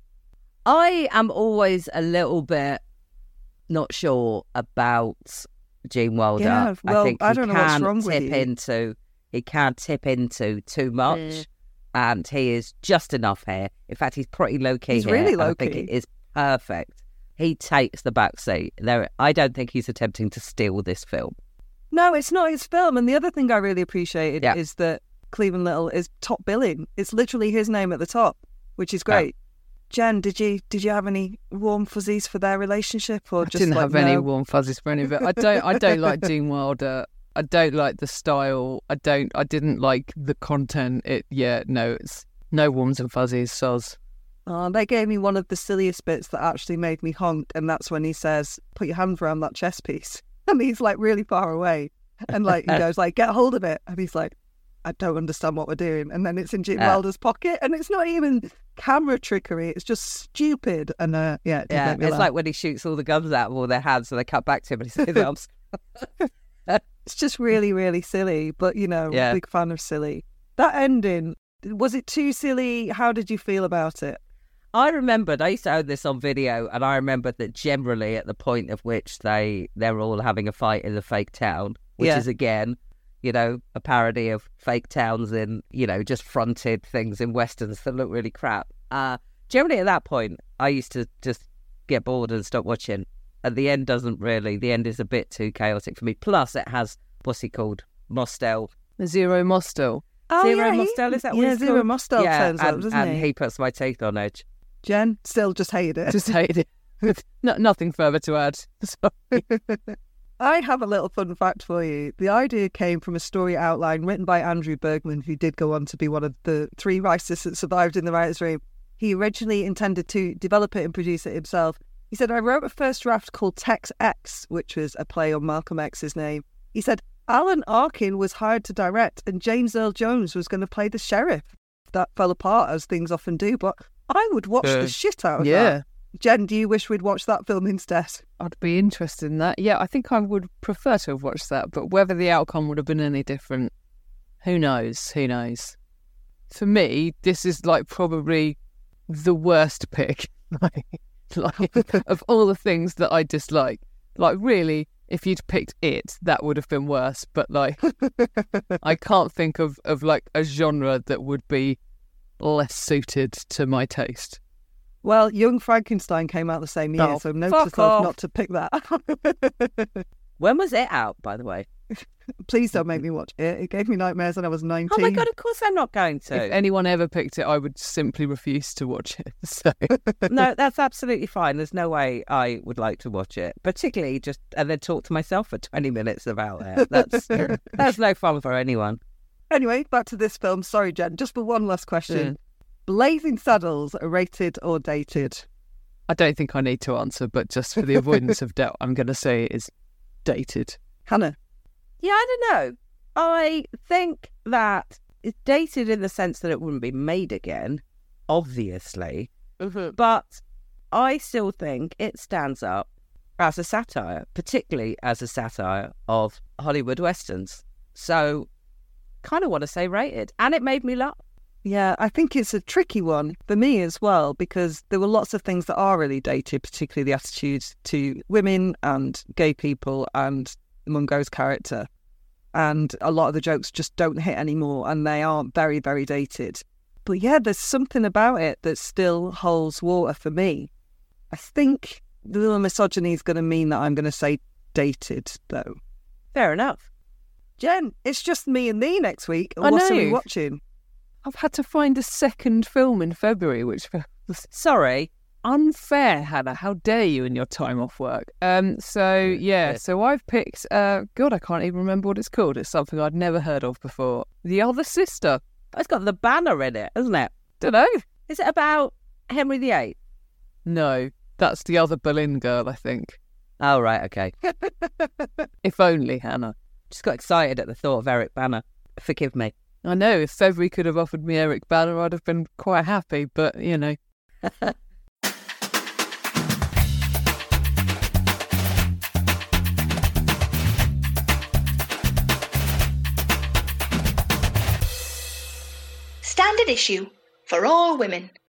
I am always a little bit not sure about Gene Wilder. Yeah, well, I think I he don't know can what's wrong tip with you. into he can tip into too much, Mm. and he is just enough here. In fact, he's pretty low key. He's here, really and I low think key. it is perfect. He takes the back seat. There, I don't think he's attempting to steal this film. No, it's not his film. And the other thing I really appreciated yeah. is that Cleveland Little is top billing. It's literally his name at the top, which is great. Yeah. Jen, did you did you have any warm fuzzies for their relationship, or I just didn't like, have no? any warm fuzzies for any of it. I don't. I don't like Gene Wilder. I don't like the style. I don't. I didn't like the content. It. Yeah. No. It's no warms and fuzzies. Soz. Oh, they gave me one of the silliest bits that actually made me honk, and that's when he says, "Put your hands around that chess piece," and he's like really far away, and like he goes like, "Get hold of it," and he's like, "I don't understand what we're doing," and then it's in Gene uh, Wilder's pocket, and it's not even camera trickery; it's just stupid. And uh, yeah, it yeah, make me it's laugh. like when he shoots all the guns out of all their hands, so they cut back to him and he says, "Arms." It's just really, really silly, but you know, yeah. big fan of silly. That ending, was it too silly? How did you feel about it? I remembered, I used to own this on video, and I remembered that generally at the point of which they, they're all having a fight in the fake town, which Yeah. is, again, you know, a parody of fake towns in, you know, just fronted things in Westerns that look really crap. Uh, generally at that point, I used to just get bored and stop watching. And the end doesn't really, the end is a bit too chaotic for me. Plus, it has, what's he called? Mostel. Zero Mostel. Oh, Zero yeah, Mostel, he, is that what yeah, it's Zero called? Mostel yeah, turns and, up, doesn't and he? he puts my teeth on edge. Jen still just hated it. Just hated it. no, nothing further to add. Sorry. I have a little fun fact for you. The idea came from a story outline written by Andrew Bergman, who did go on to be one of the three writers that survived in the writer's room. He originally intended to develop it and produce it himself. He said, I wrote a first draft called Tex X, which was a play on Malcolm X's name. He said, Alan Arkin was hired to direct and James Earl Jones was going to play the sheriff. That fell apart, as things often do, but I would watch uh, the shit out of yeah. that. Jen, do you wish we'd watched that film instead? I'd be interested in that. Yeah, I think I would prefer to have watched that, but whether the outcome would have been any different, who knows? Who knows? For me, this is like probably the worst pick. like, like of all the things that I dislike. Like, really, if you'd picked it, that would have been worse. But like, I can't think of, of like a genre that would be less suited to my taste. Well, Young Frankenstein came out the same year, Oh, so note fuck to self off. not to pick that. When was it out, by the way? Please don't make me watch it. It gave me nightmares when I was nineteen. Oh my God, of course I'm not going to. If anyone ever picked it, I would simply refuse to watch it. So No, that's absolutely fine. There's no way I would like to watch it, particularly just and then talk to myself for twenty minutes about it. That's that's no fun for anyone. Anyway, back to this film. Sorry, Jen, just for one last question. Yeah. Blazing Saddles, rated or dated? I don't think I need to answer, but just for the avoidance of doubt, I'm going to say it is dated. Hannah? Yeah, I don't know. I think that it's dated in the sense that it wouldn't be made again, obviously. Mm-hmm. But I still think it stands up as a satire, particularly as a satire of Hollywood Westerns. So kind of want to say rated. And it made me laugh. Yeah, I think it's a tricky one for me as well, because there were lots of things that are really dated, particularly the attitudes to women and gay people and Mungo's character. And a lot of the jokes just don't hit anymore, and they are very, very dated. But yeah, there's something about it that still holds water for me. I think the little misogyny is going to mean that I'm going to say dated, though. Fair enough. Jen, it's just me and thee next week. I What are we know. watching? I've had to find a second film in February, which was Sorry. unfair, Hannah. How dare you in your time off work? Um. So yeah, yeah. so I've picked. Uh, God, I can't even remember what it's called. It's something I'd never heard of before. The Other Sister. It's got the banner in it, isn't it? Don't know. Is it about Henry the Eighth? No, that's the other Berlin girl, I think. Oh, right, okay. If only, Hannah. Just got excited at the thought of Eric Banner. Forgive me. I know, if February could have offered me Eric Banner, I'd have been quite happy, but, you know. Standard issue for all women.